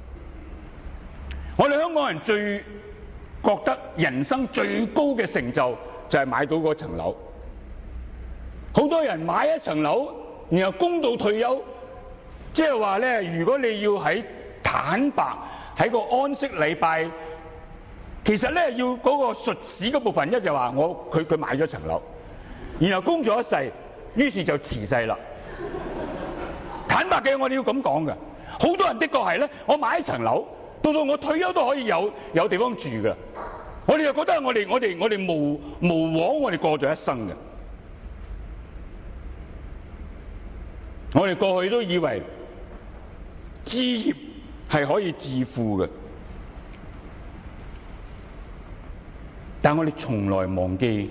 我哋香港人最覺得人生最高嘅成就就係買到嗰層樓。好多人買一層樓，然後供到退休，即係話咧，如果你要喺坦白喺個安息禮拜，其實咧要嗰個術士嗰部分，一就話我佢佢買咗層樓，然後供咗一世，於是就辭世啦。坦白嘅，我哋要咁講嘅。好多人的確係咧，我買一層樓，到到我退休都可以有有地方住㗎。我哋又覺得我哋我哋我哋無無枉我哋過咗一生嘅。我哋過去都以為置業係可以致富嘅，但我哋從來忘記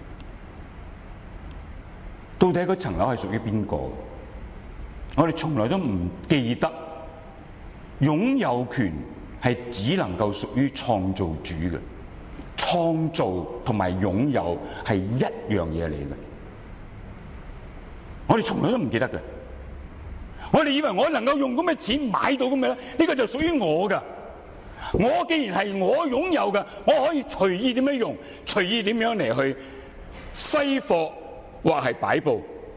到底嗰層樓係屬於邊個。我哋從來都唔記得擁有權係只能夠屬於創造主嘅，創造同埋擁有係一樣嘢嚟嘅。我哋從來都唔記得嘅。我哋以為我能夠用咁嘅錢買到咁嘅咧，呢個就屬於我㗎。我既然係我擁有嘅，我可以隨意點樣用，隨意點樣嚟去揮霍或係擺佈。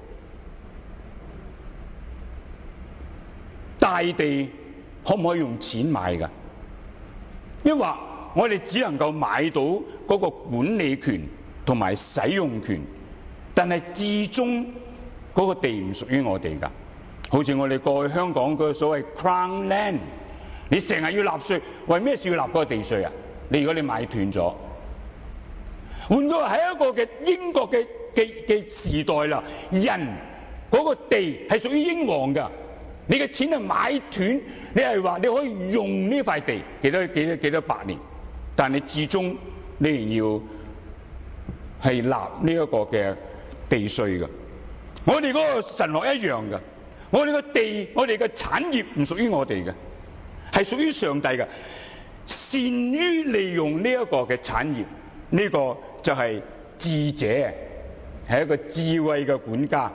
大地可唔可以用錢買㗎？抑或我哋只能夠買到嗰個管理權同埋使用權，但係至終嗰個地唔屬於我哋㗎。好似我哋過去香港嗰個所謂 Crown Land， 你成日要納稅，為咩事要納嗰個地稅啊？你如果你買斷咗，換句話喺一個嘅英國嘅嘅嘅時代啦，人嗰個地係屬於英皇㗎。你嘅錢係買斷，你係話你可以用呢塊地幾多幾多幾多百年，但你至終你仍要係納呢一個嘅地稅㗎。我哋嗰個神學一樣㗎。我哋個地，我哋嘅產業唔屬於我哋嘅，係屬於上帝嘅。善於利用呢一個嘅產業，呢、這個就係智者，係一個智慧嘅管家，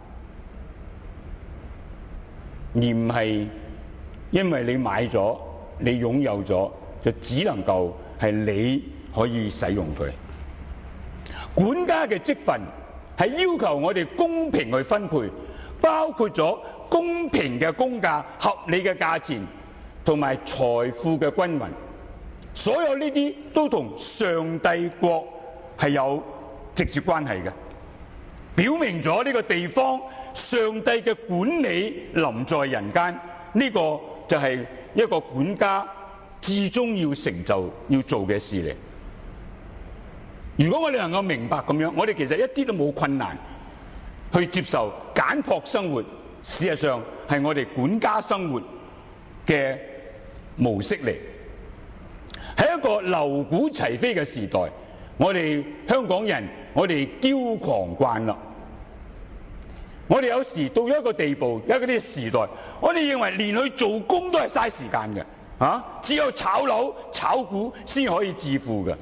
而唔係因為你買咗，你擁有咗，就只能夠係你可以使用佢。管家嘅職分係要求我哋公平去分配。包括咗公平嘅工價、合理嘅價錢同埋財富嘅均勻，所有呢啲都同上帝國係有直接關係嘅，表明咗呢個地方上帝嘅管理臨在人間，呢個就係一個管家至終要成就要做嘅事嚟。如果我哋能夠明白咁樣，我哋其實一啲都冇困難去接受簡樸生活，事實上係我哋管家生活嘅模式嚟。喺一個流古齊飛嘅時代， 我哋香港人，我哋驕狂慣啦。我哋有時到咗一個地步，一個啲時代，我哋認為連去做工都係嘥時間嘅，啊，只有炒樓、炒股先可以致富嘅。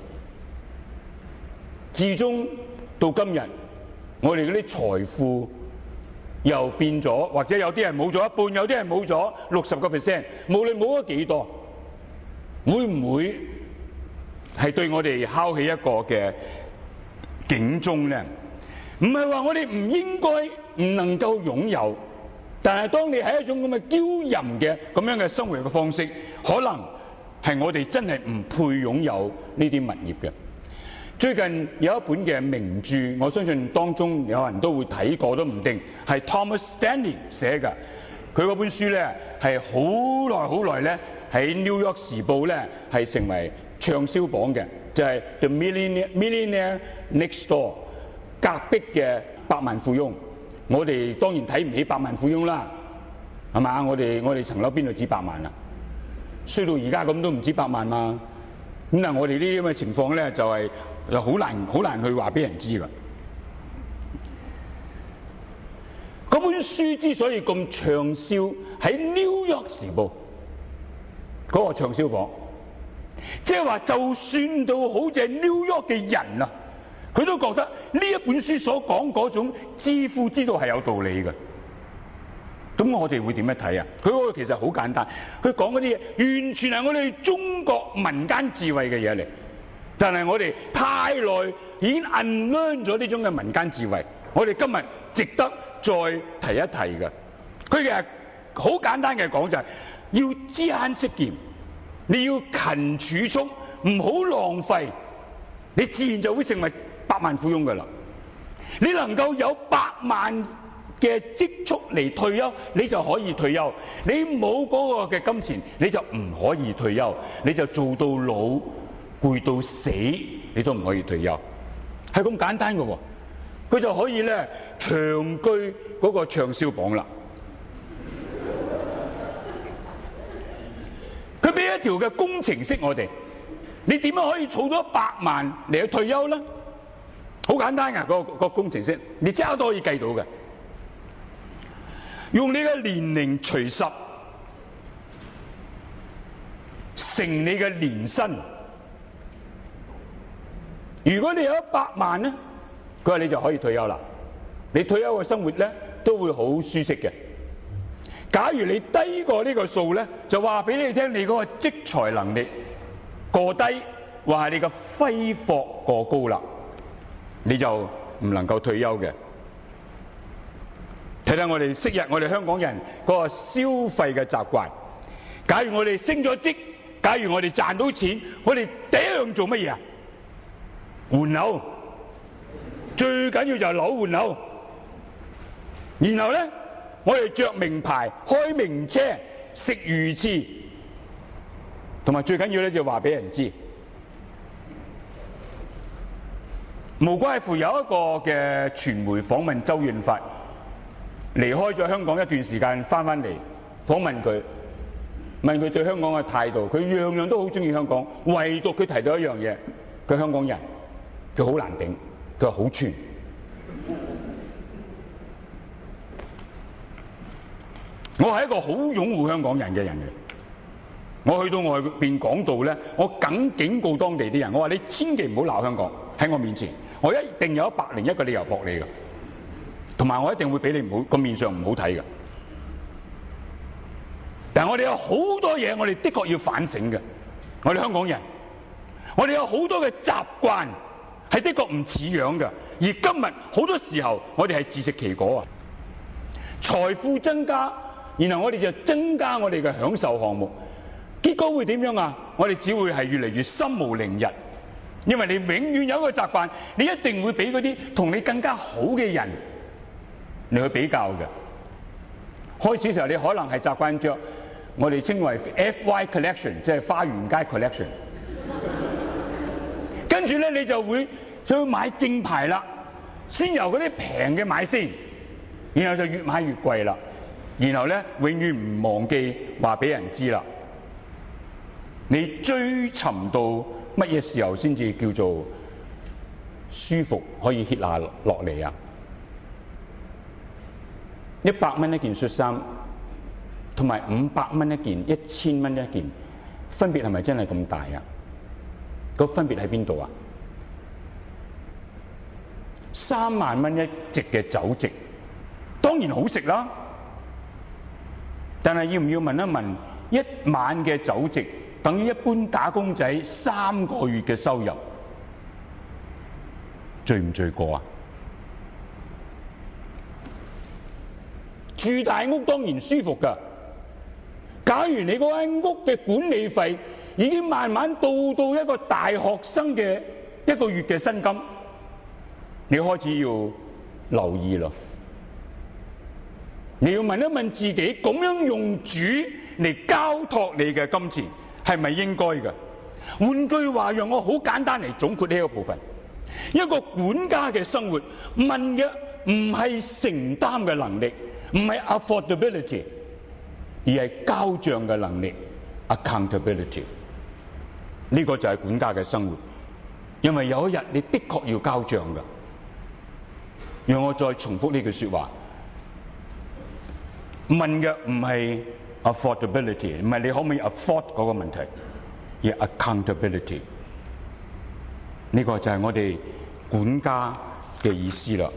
至終到今日，我哋嗰啲財富又變咗，或者有啲人冇咗一半，有啲人冇咗六十個 percent。無論冇咗幾多，會唔會係對我哋敲起一個嘅警鐘咧？唔係話我哋唔應該唔能夠擁有，但係當你係一種咁嘅驕淫嘅咁樣嘅生活嘅方式，可能係我哋真係唔配擁有呢啲物業嘅。最近有一本嘅名著，我相信當中有人都會睇過都唔定，係 Thomas Stanley 寫嘅。佢嗰本書咧係好耐好耐咧喺 New York 時報咧係成為暢銷榜嘅，就係、是、The Millionaire, Millionaire Next Door。隔壁嘅百萬富翁，我哋當然睇唔起百萬富翁啦，係嘛？我哋我哋層樓邊度止百萬啊？衰到而家咁都唔止百萬嘛。咁嗱，我哋呢啲咁嘅情況咧，就係又好難好難去話俾人知啦。嗰本書之所以咁暢銷，喺 New York 時報嗰個暢銷榜，即係話就算到好似係 New York 嘅人啊，佢都覺得呢一本書所講嗰種致富之道係有道理嘅。咁我哋會點樣睇啊？佢嗰個其實好簡單，佢講嗰啲嘢完全係我哋中國民間智慧嘅嘢嚟，但係我哋太耐已經 unlearn 咗呢種嘅民間智慧，我哋今日值得再提一提嘅。佢其實好簡單嘅講就係、是、要知慳識儉，你要勤儲蓄，唔好浪費，你自然就會成為百萬富翁噶啦。你能夠有百萬嘅積蓄嚟退休，你就可以退休。你冇嗰個嘅金錢，你就唔可以退休，你就做到老攰到死，你都唔可以退休。係咁簡單嘅喎，佢就可以咧長居嗰個暢銷榜啦。佢俾一條嘅工程式我哋，你點樣可以儲到一百萬嚟去退休咧？好簡單㗎，嗰個嗰個工程式，你即刻都可以計到嘅。用你嘅年齡除十，乘你嘅年薪。如果你有一百萬咧，佢話你就可以退休啦。你退休嘅生活咧都會好舒適嘅。假如你低過呢個數咧，就話俾你聽，你嗰個積財能力過低，話係你嘅揮霍過高啦，你就唔能夠退休嘅。睇睇我哋昔日我哋香港人嗰個消費嘅習慣。假如我哋升咗職，假如我哋賺到錢，我哋第一樣做乜嘢啊？換樓，最緊要就係樓換樓。然後咧，我哋着名牌、開名車、食魚翅，同埋最緊要咧就話俾人知。無怪乎有一個嘅傳媒訪問周潤發，離開咗香港一段時間，翻返嚟訪問佢，問佢對香港嘅態度，佢樣樣都好中意香港，唯獨佢提到一樣嘢，佢香港人，佢好難頂，佢話好串。我係一個好擁護香港人嘅人嘅，我去到外邊講道咧，我梗警告當地啲人，我話你千祈唔好鬧香港喺我面前，我一定有一百零一個理由駁你嘅，同埋我一定會俾你唔好個面上唔好睇嘅。但係我哋有好多嘢，我哋的確要反省嘅。我哋香港人，我哋有好多嘅習慣係的確唔似樣嘅，而今日好多時候我哋係自食其果啊！財富增加，然後我哋就增加我哋嘅享受項目，結果會點樣啊？我哋只會係越嚟越心無寧日，因為你永遠有一個習慣，你一定會俾嗰啲同你更加好嘅人嚟去比較嘅。開始嘅時候你可能係習慣着我哋稱為 F Y collection， 即係花園街 collection， 跟住咧你就會去買正牌啦，先由嗰啲平嘅買先，然後就越買越貴啦。然後咧，永遠唔忘記話俾人知啦。你追尋到乜嘢時候先至叫做舒服可以歇下落嚟啊？一百蚊一件恤衫，同埋五百蚊一件、一千蚊一件，分別係咪真係咁大啊？個分別喺邊度啊？三萬蚊一席嘅酒席，當然好食啦。但係要唔要問一問，一晚嘅酒席等於一般打工仔三個月嘅收入，醉唔醉過啊？住大屋當然舒服㗎。假如你嗰間屋嘅管理費已經慢慢到到一個大學生嘅一個月嘅薪金，你開始要留意咯。你要問一問自己，咁樣用主嚟交託你嘅金錢係咪應該㗎？換句話，讓我好簡單嚟總括呢個部分。一個管家嘅生活問嘅唔係承擔嘅能力，唔係 affordability， 而係交賬嘅能力 accountability。 呢個就係管家嘅生活，因為有一日你的確要交賬㗎。讓我再重複呢句說話，問嘅唔係 affordability， 唔係你可唔可以 afford 嗰個問題，而 accountability。 呢個就係我哋管家嘅意思啦。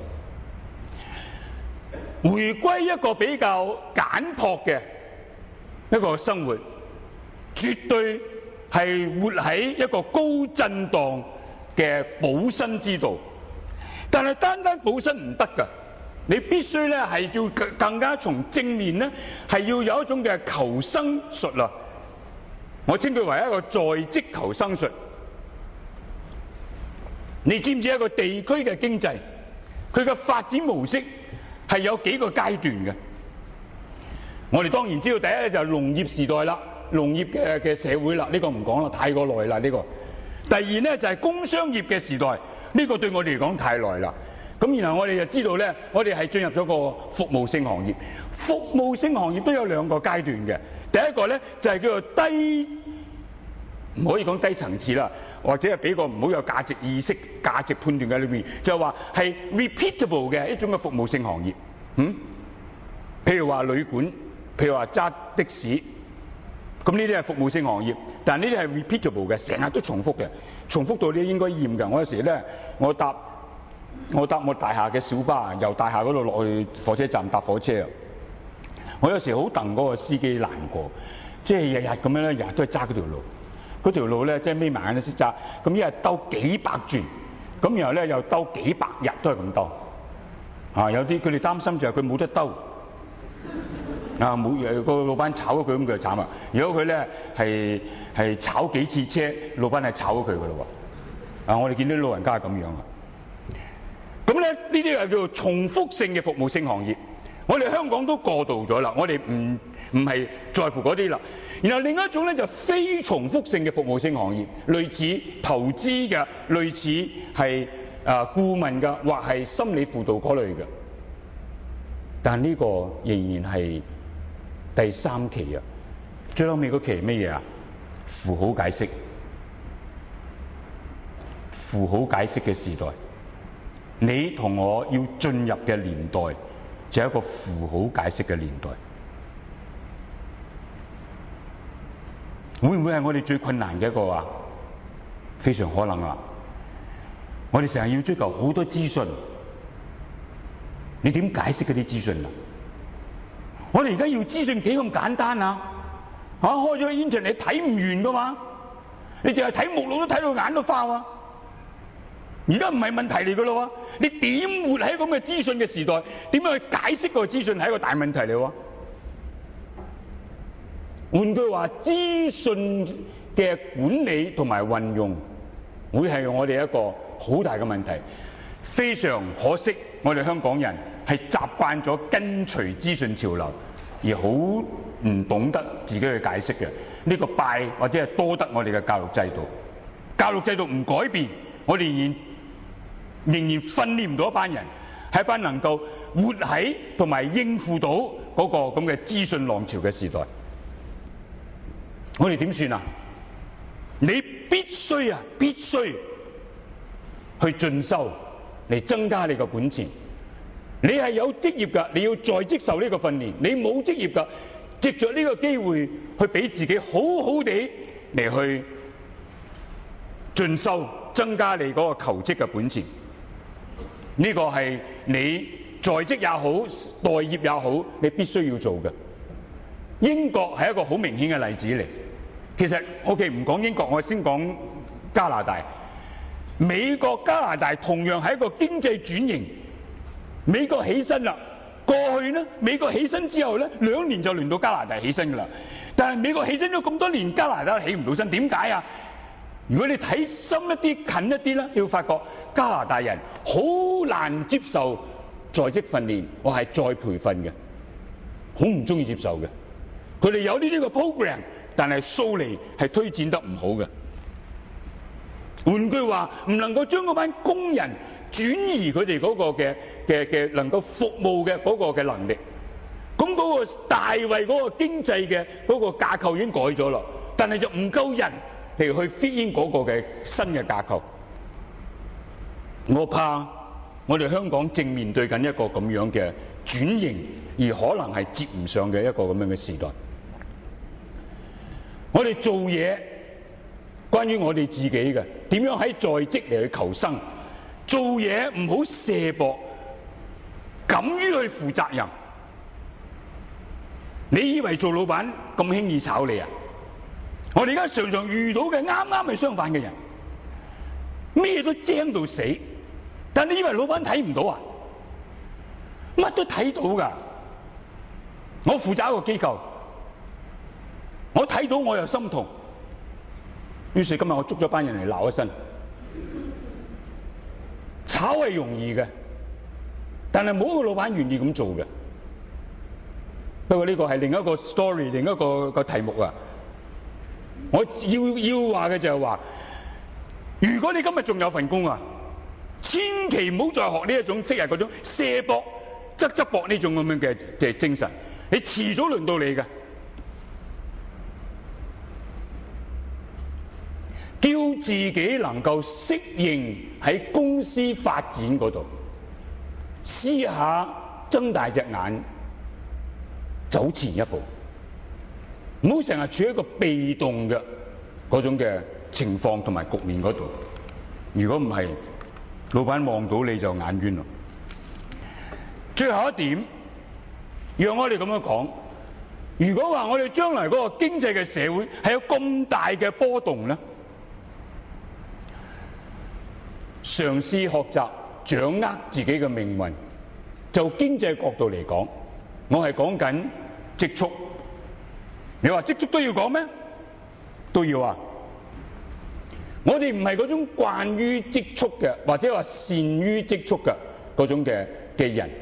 回歸一個比較簡樸嘅一個生活，絕對係活喺一個高震盪嘅保身之道。但係單單保身唔得㗎，你必須咧係要更加從正面咧，係要有一種嘅求生術啦。我稱佢為一個在職求生術。你知唔知一個地區嘅經濟，佢嘅發展模式係有幾個階段嘅？我哋當然知道第一咧就係農業時代啦，農業嘅嘅社會啦，呢個唔講啦，太過耐啦呢個。第二咧就係工商業嘅時代，呢個對我哋嚟講太耐啦。咁然後我哋就知道咧，我哋係進入咗個服務性行業。服務性行業都有兩個階段嘅。第一個咧就係叫做低，唔可以講低層次啦，或者係俾個唔好有價值意識、價值判斷嘅裏面，就係話係 repeatable 嘅一種嘅服務性行業。嗯，譬如話旅館，譬如話揸的士，咁呢啲係服務性行業，但係呢啲係 repeatable 嘅，成日都重複嘅，重複到你應該厭㗎。我有時咧，我搭我搭我大廈嘅小巴，由大廈嗰度落去火車站搭火車啊，我有時好戥嗰個司機難過，即係日日咁樣咧，日日都係揸嗰條路。嗰條路咧，即係眯埋眼都識揸，咁一日兜幾百轉，咁然後咧又兜幾百日都係咁兜。啊，有啲佢哋擔心就係佢冇得兜，啊冇誒個老闆炒咗佢咁佢就慘啊！如果佢咧係係炒幾次車，老闆係炒咗佢噶咯喎。啊，我哋見到啲老人家係咁樣啊。咁咧呢啲係叫做重複性嘅服務性行業，我哋香港都過渡咗啦，我哋唔唔係在乎嗰啲啦。然後另一種咧就非重複性嘅服務性行業，類似投資嘅，類似係啊顧問嘅，或係心理輔導嗰類嘅。但呢個仍然係第三期啊，最後尾嗰期係乜嘢啊？符號解釋，符號解釋嘅時代，你同我要進入嘅年代就係一個符號解釋嘅年代。會唔會係我哋最困難嘅一個啊？非常可能啊！我哋成日要追求好多資訊，你點解釋嗰啲資訊啊？我哋而家要資訊幾咁簡單啊？嚇、啊，開咗 Internet 你睇唔完噶嘛？你淨係睇目錄都睇到眼都花啊！而家唔係問題嚟噶咯喎，你點活喺咁嘅資訊嘅時代？點樣去解釋個資訊係一個大問題嚟喎？換句話，資訊嘅管理同埋運用會係我哋一個好大嘅問題。非常可惜，我哋香港人係習慣咗跟隨資訊潮流，而好唔懂得自己去解釋嘅。呢個敗或者係多得我哋嘅教育制度。教育制度唔改變，我哋仍然仍然訓練唔到一班人，係一班能夠活喺同埋應付到嗰個咁嘅資訊浪潮嘅時代。我哋點算啊？你必須啊，必須去進修嚟增加你個本錢。你係有職業㗎，你要在職受呢個訓練；你冇職業㗎，藉着呢個機會去俾自己好好地嚟去進修，增加你嗰個求職嘅本錢。呢個係你在職也好，待業也好，你必須要做嘅。英國係一個好明顯嘅例子嚟。其實我哋唔講英國，我先講加拿大。美國、加拿大同樣係一個經濟轉型。美國起身啦，過去呢，美國起身之後呢，兩年就輪到加拿大起身㗎啦。但係美國起身咗咁多年，加拿大起唔到身，點解啊？如果你睇深一啲、近一啲咧，你會發覺加拿大人好難接受在職訓練，我係再培訓嘅，好唔中意接受嘅。佢哋有呢啲個 program， 但係數嚟係推薦得唔好嘅。換句話，唔能夠將嗰班工人轉移佢哋嗰個嘅嘅嘅能夠服務嘅嗰個嘅能力。咁嗰個大衛嗰個經濟嘅嗰個架構已經改咗啦，但係就唔夠人嚟去 fit in 嗰個嘅新嘅架構。我怕我哋香港正面對緊一個咁樣嘅轉型，而可能係接唔上嘅一個咁樣嘅時代。我哋做嘢，關於我哋自己嘅點樣喺在職嚟去求生，做嘢唔好卸膊，敢於去負責任。你以為做老闆咁輕易炒你啊？我哋而家常常遇到嘅啱啱係相反嘅人，咩都精到死，但你以為老闆睇唔到啊？乜都睇到㗎。我負責一個機構，我睇到我又心痛，於是今日我捉咗班人嚟鬧一身。炒係容易嘅，但係冇一個老闆願意咁做嘅。不過呢個係另一個 story， 另一個個題目啊。我要要話嘅就係話，如果你今日仲有份工啊，千祈唔好再學呢一種昔日嗰種卸膊、側側膊呢種咁樣嘅嘅精神。你遲早輪到你嘅，叫自己能夠適應喺公司發展嗰度，試下睜大隻眼，走前一步，唔好成日處喺一個被動嘅嗰種嘅情況同埋局面嗰度。如果唔係，老闆望到你就眼冤咯。最後一點，讓我哋咁樣講，如果話我哋將來嗰個經濟嘅社會係有咁大嘅波動咧，嘗試學習掌握自己嘅命運。就經濟角度嚟講，我係講緊積蓄。你話積蓄都要講咩？都要啊！我哋唔係嗰種慣於積蓄嘅，或者話善於積蓄嘅嗰種嘅嘅人。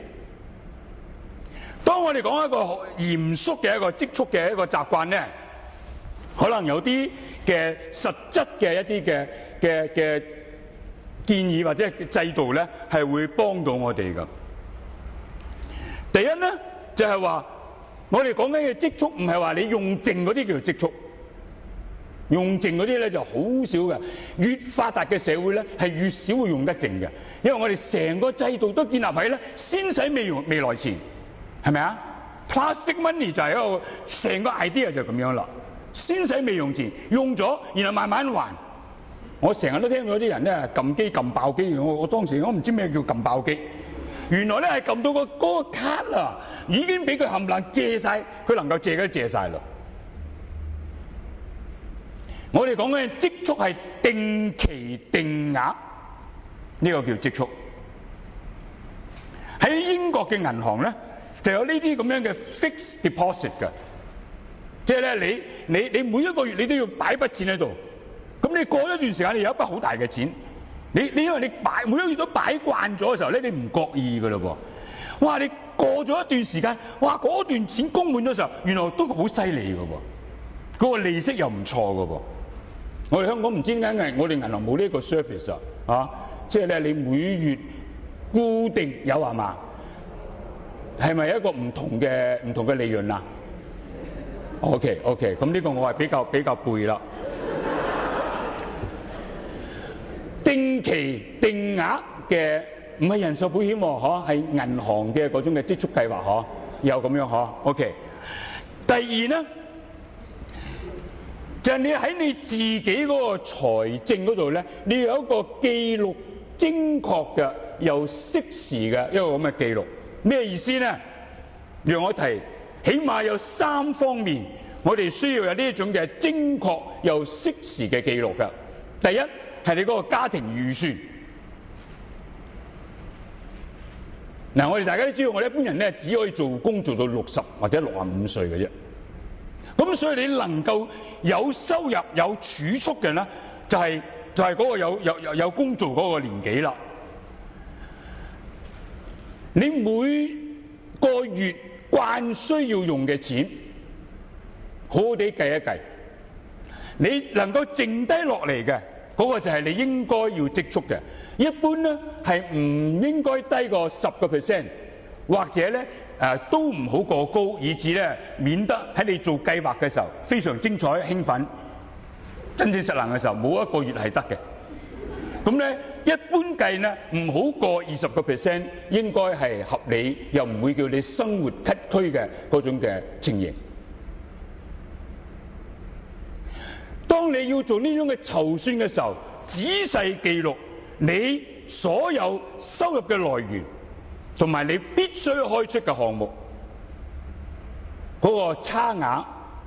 當我哋講一個嚴肅嘅一個積蓄嘅一個習慣咧，可能有啲嘅實質嘅一啲嘅嘅嘅建議或者制度咧，係會幫到我哋㗎。第一咧就係話，我哋講緊嘅積蓄唔係話你用剩嗰啲叫做積蓄，用剩嗰啲咧就好少嘅。越發達嘅社會咧係越少會用得剩嘅，因為我哋成個制度都建立喺咧先使未用未來錢，係咪啊 ？Plastic money 就係一個成個 idea 就咁樣啦，先使未用錢，用咗然後慢慢還。我成日都聽到啲人咧撳機撳爆機，我我當時我唔知咩叫撳爆機。原來咧係撳到個嗰個卡啊，已經俾佢冚唪唥借晒，佢能夠借嘅都借晒啦。我哋講嘅積蓄係定期定額，呢個叫積蓄。喺英國嘅銀行咧就有呢啲咁樣嘅 fixed deposit 嘅，即係咧你你你每一個月你都要擺筆錢喺度，咁你過一段時間你有一筆好大嘅錢。你你因為你擺每一個月都擺慣咗嘅時候咧，你唔覺意㗎嘞喎！哇！你過咗一段時間，哇！嗰段錢供滿咗時候，原來都好犀利㗎喎，嗰個利息又唔錯㗎喎。我哋香港唔知點解係我哋銀行冇呢個 service 啊，啊！即係咧你每月固定有係嘛？係咪一個唔同嘅唔同嘅利潤啊 ？OK OK， 咁呢個我係比較比較背啦。 定期定額嘅，唔係人壽保險喎，嗬，係銀行嘅嗰種嘅積蓄計劃，嗬，有咁樣嗬。OK。第二咧，就係你喺你自己嗰個財政嗰度咧，你要有一個記錄精確嘅又適時嘅一個咁嘅記錄。咩意思咧？讓我提，起碼有三方面，我哋需要有呢一種嘅精確又適時嘅記錄嘅。第一係你嗰個家庭預算。嗱，我哋大家都知道，我哋一般人咧只可以做工做到六十或者六十五歲嘅啫。咁所以你能夠有收入有儲蓄嘅咧，就係、是、就係、是、嗰個有有有有工做嗰個年紀啦。你每個月慣需要用嘅錢，好好地計一計，你能夠剩低落嚟嘅嗰個就係你應該要積蓄嘅。一般咧係唔應該低過十個 percent， 或者咧誒、呃、都唔好過高，以至咧免得喺你做計劃嘅時候非常精彩興奮，真正實行嘅時候冇一個月係得嘅。咁咧一般計咧唔好過二十個 percent， 應該係合理，又唔會叫你生活拮據嘅嗰種嘅情形。當你要做呢種嘅籌算嘅時候，仔細記錄你所有收入嘅來源，同埋你必須開出嘅項目嗰個差額，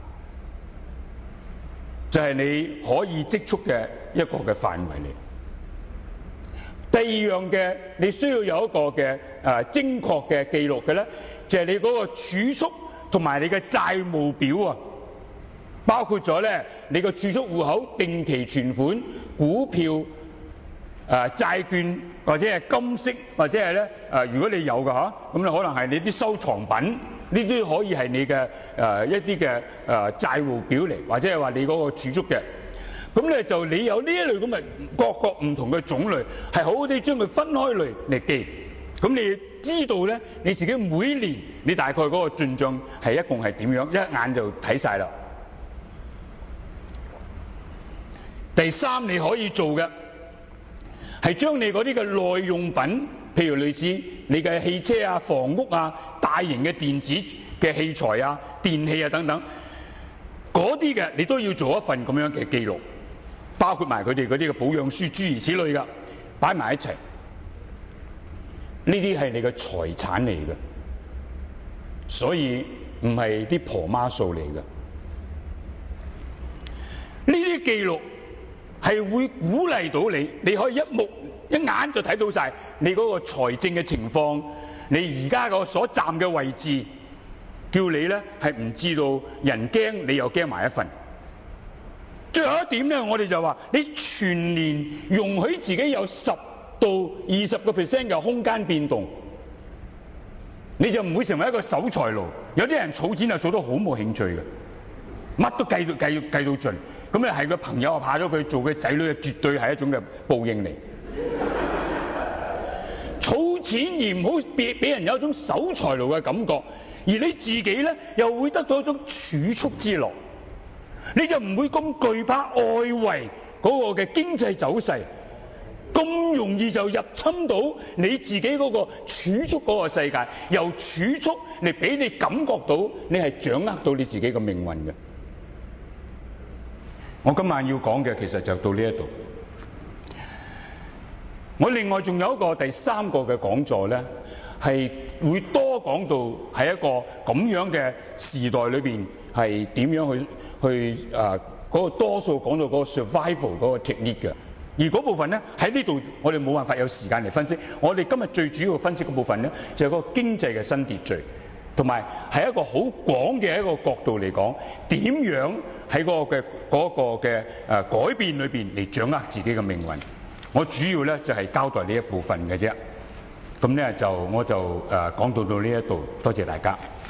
就係你可以積蓄嘅一個嘅範圍嚟。第二樣嘅你需要有一個嘅誒精確嘅記錄嘅咧，就係你嗰個儲蓄同埋你嘅債務表啊，包括咗咧你個儲蓄戶口、定期存款、股票、誒債券或者係金飾，或者係咧誒如果你有嘅嚇，咁你可能係你啲收藏品，呢啲可以係你嘅誒一啲嘅誒債務表嚟，或者係話你嗰個儲蓄嘅。咁咧就你有呢一類咁嘅各個唔同嘅種類，係好好地將佢分開類嚟記。咁你知道咧你自己每年你大概嗰個進帳係一共係點樣，一眼就睇晒啦。第三你可以做嘅係將你嗰啲嘅耐用品，譬如類似你嘅汽車啊、房屋啊、大型嘅電子嘅器材啊、電器啊等等，嗰啲嘅你都要做一份咁樣嘅記錄，包括埋佢哋嗰啲嘅保養書諸如此類噶，擺埋一齊。呢啲係你嘅財產嚟嘅，所以唔係啲婆媽數嚟嘅。呢啲記錄係會鼓勵到你，你可以一目一眼就睇到晒你嗰個財政嘅情況，你而家個所站嘅位置，叫你咧係唔知道人驚，你又驚埋一份。最後一點咧，我哋就話你全年容許自己有十到二十個 percent 嘅空間變動，你就唔會成為一個守財奴。有啲人儲錢就儲得好冇興趣嘅，乜都計到計計到盡。咁你係個朋友啊，怕咗佢做佢仔女，絕對係一種嘅報應嚟。儲錢而唔好俾俾人有一種守財奴嘅感覺，而你自己咧又會得到一種儲蓄之樂，你就唔會咁懼怕外圍嗰個嘅經濟走勢，咁容易就入侵到你自己嗰個儲蓄嗰個世界，由儲蓄嚟俾你感覺到你係掌握到你自己嘅命運嘅。我今晚要講嘅其實就到呢一度。我另外仲有一個第三個嘅講座咧，係會多講到喺一個咁樣嘅時代裏邊係點樣去去誒嗰、呃嗰個多數講到嗰個 survival 嗰個 technique 嘅。而嗰部分咧喺呢度我哋冇辦法有時間嚟分析。我哋今日最主要分析嘅部分咧就係、是、嗰個經濟嘅新秩序，同埋係一個好廣嘅一個角度嚟講，點樣喺嗰個嘅嗰個嘅誒改變裏邊嚟掌握自己嘅命運。我主要咧就係、是、交代呢一部分嘅啫。咁咧就我就誒、呃、講到到呢一度，多謝大家。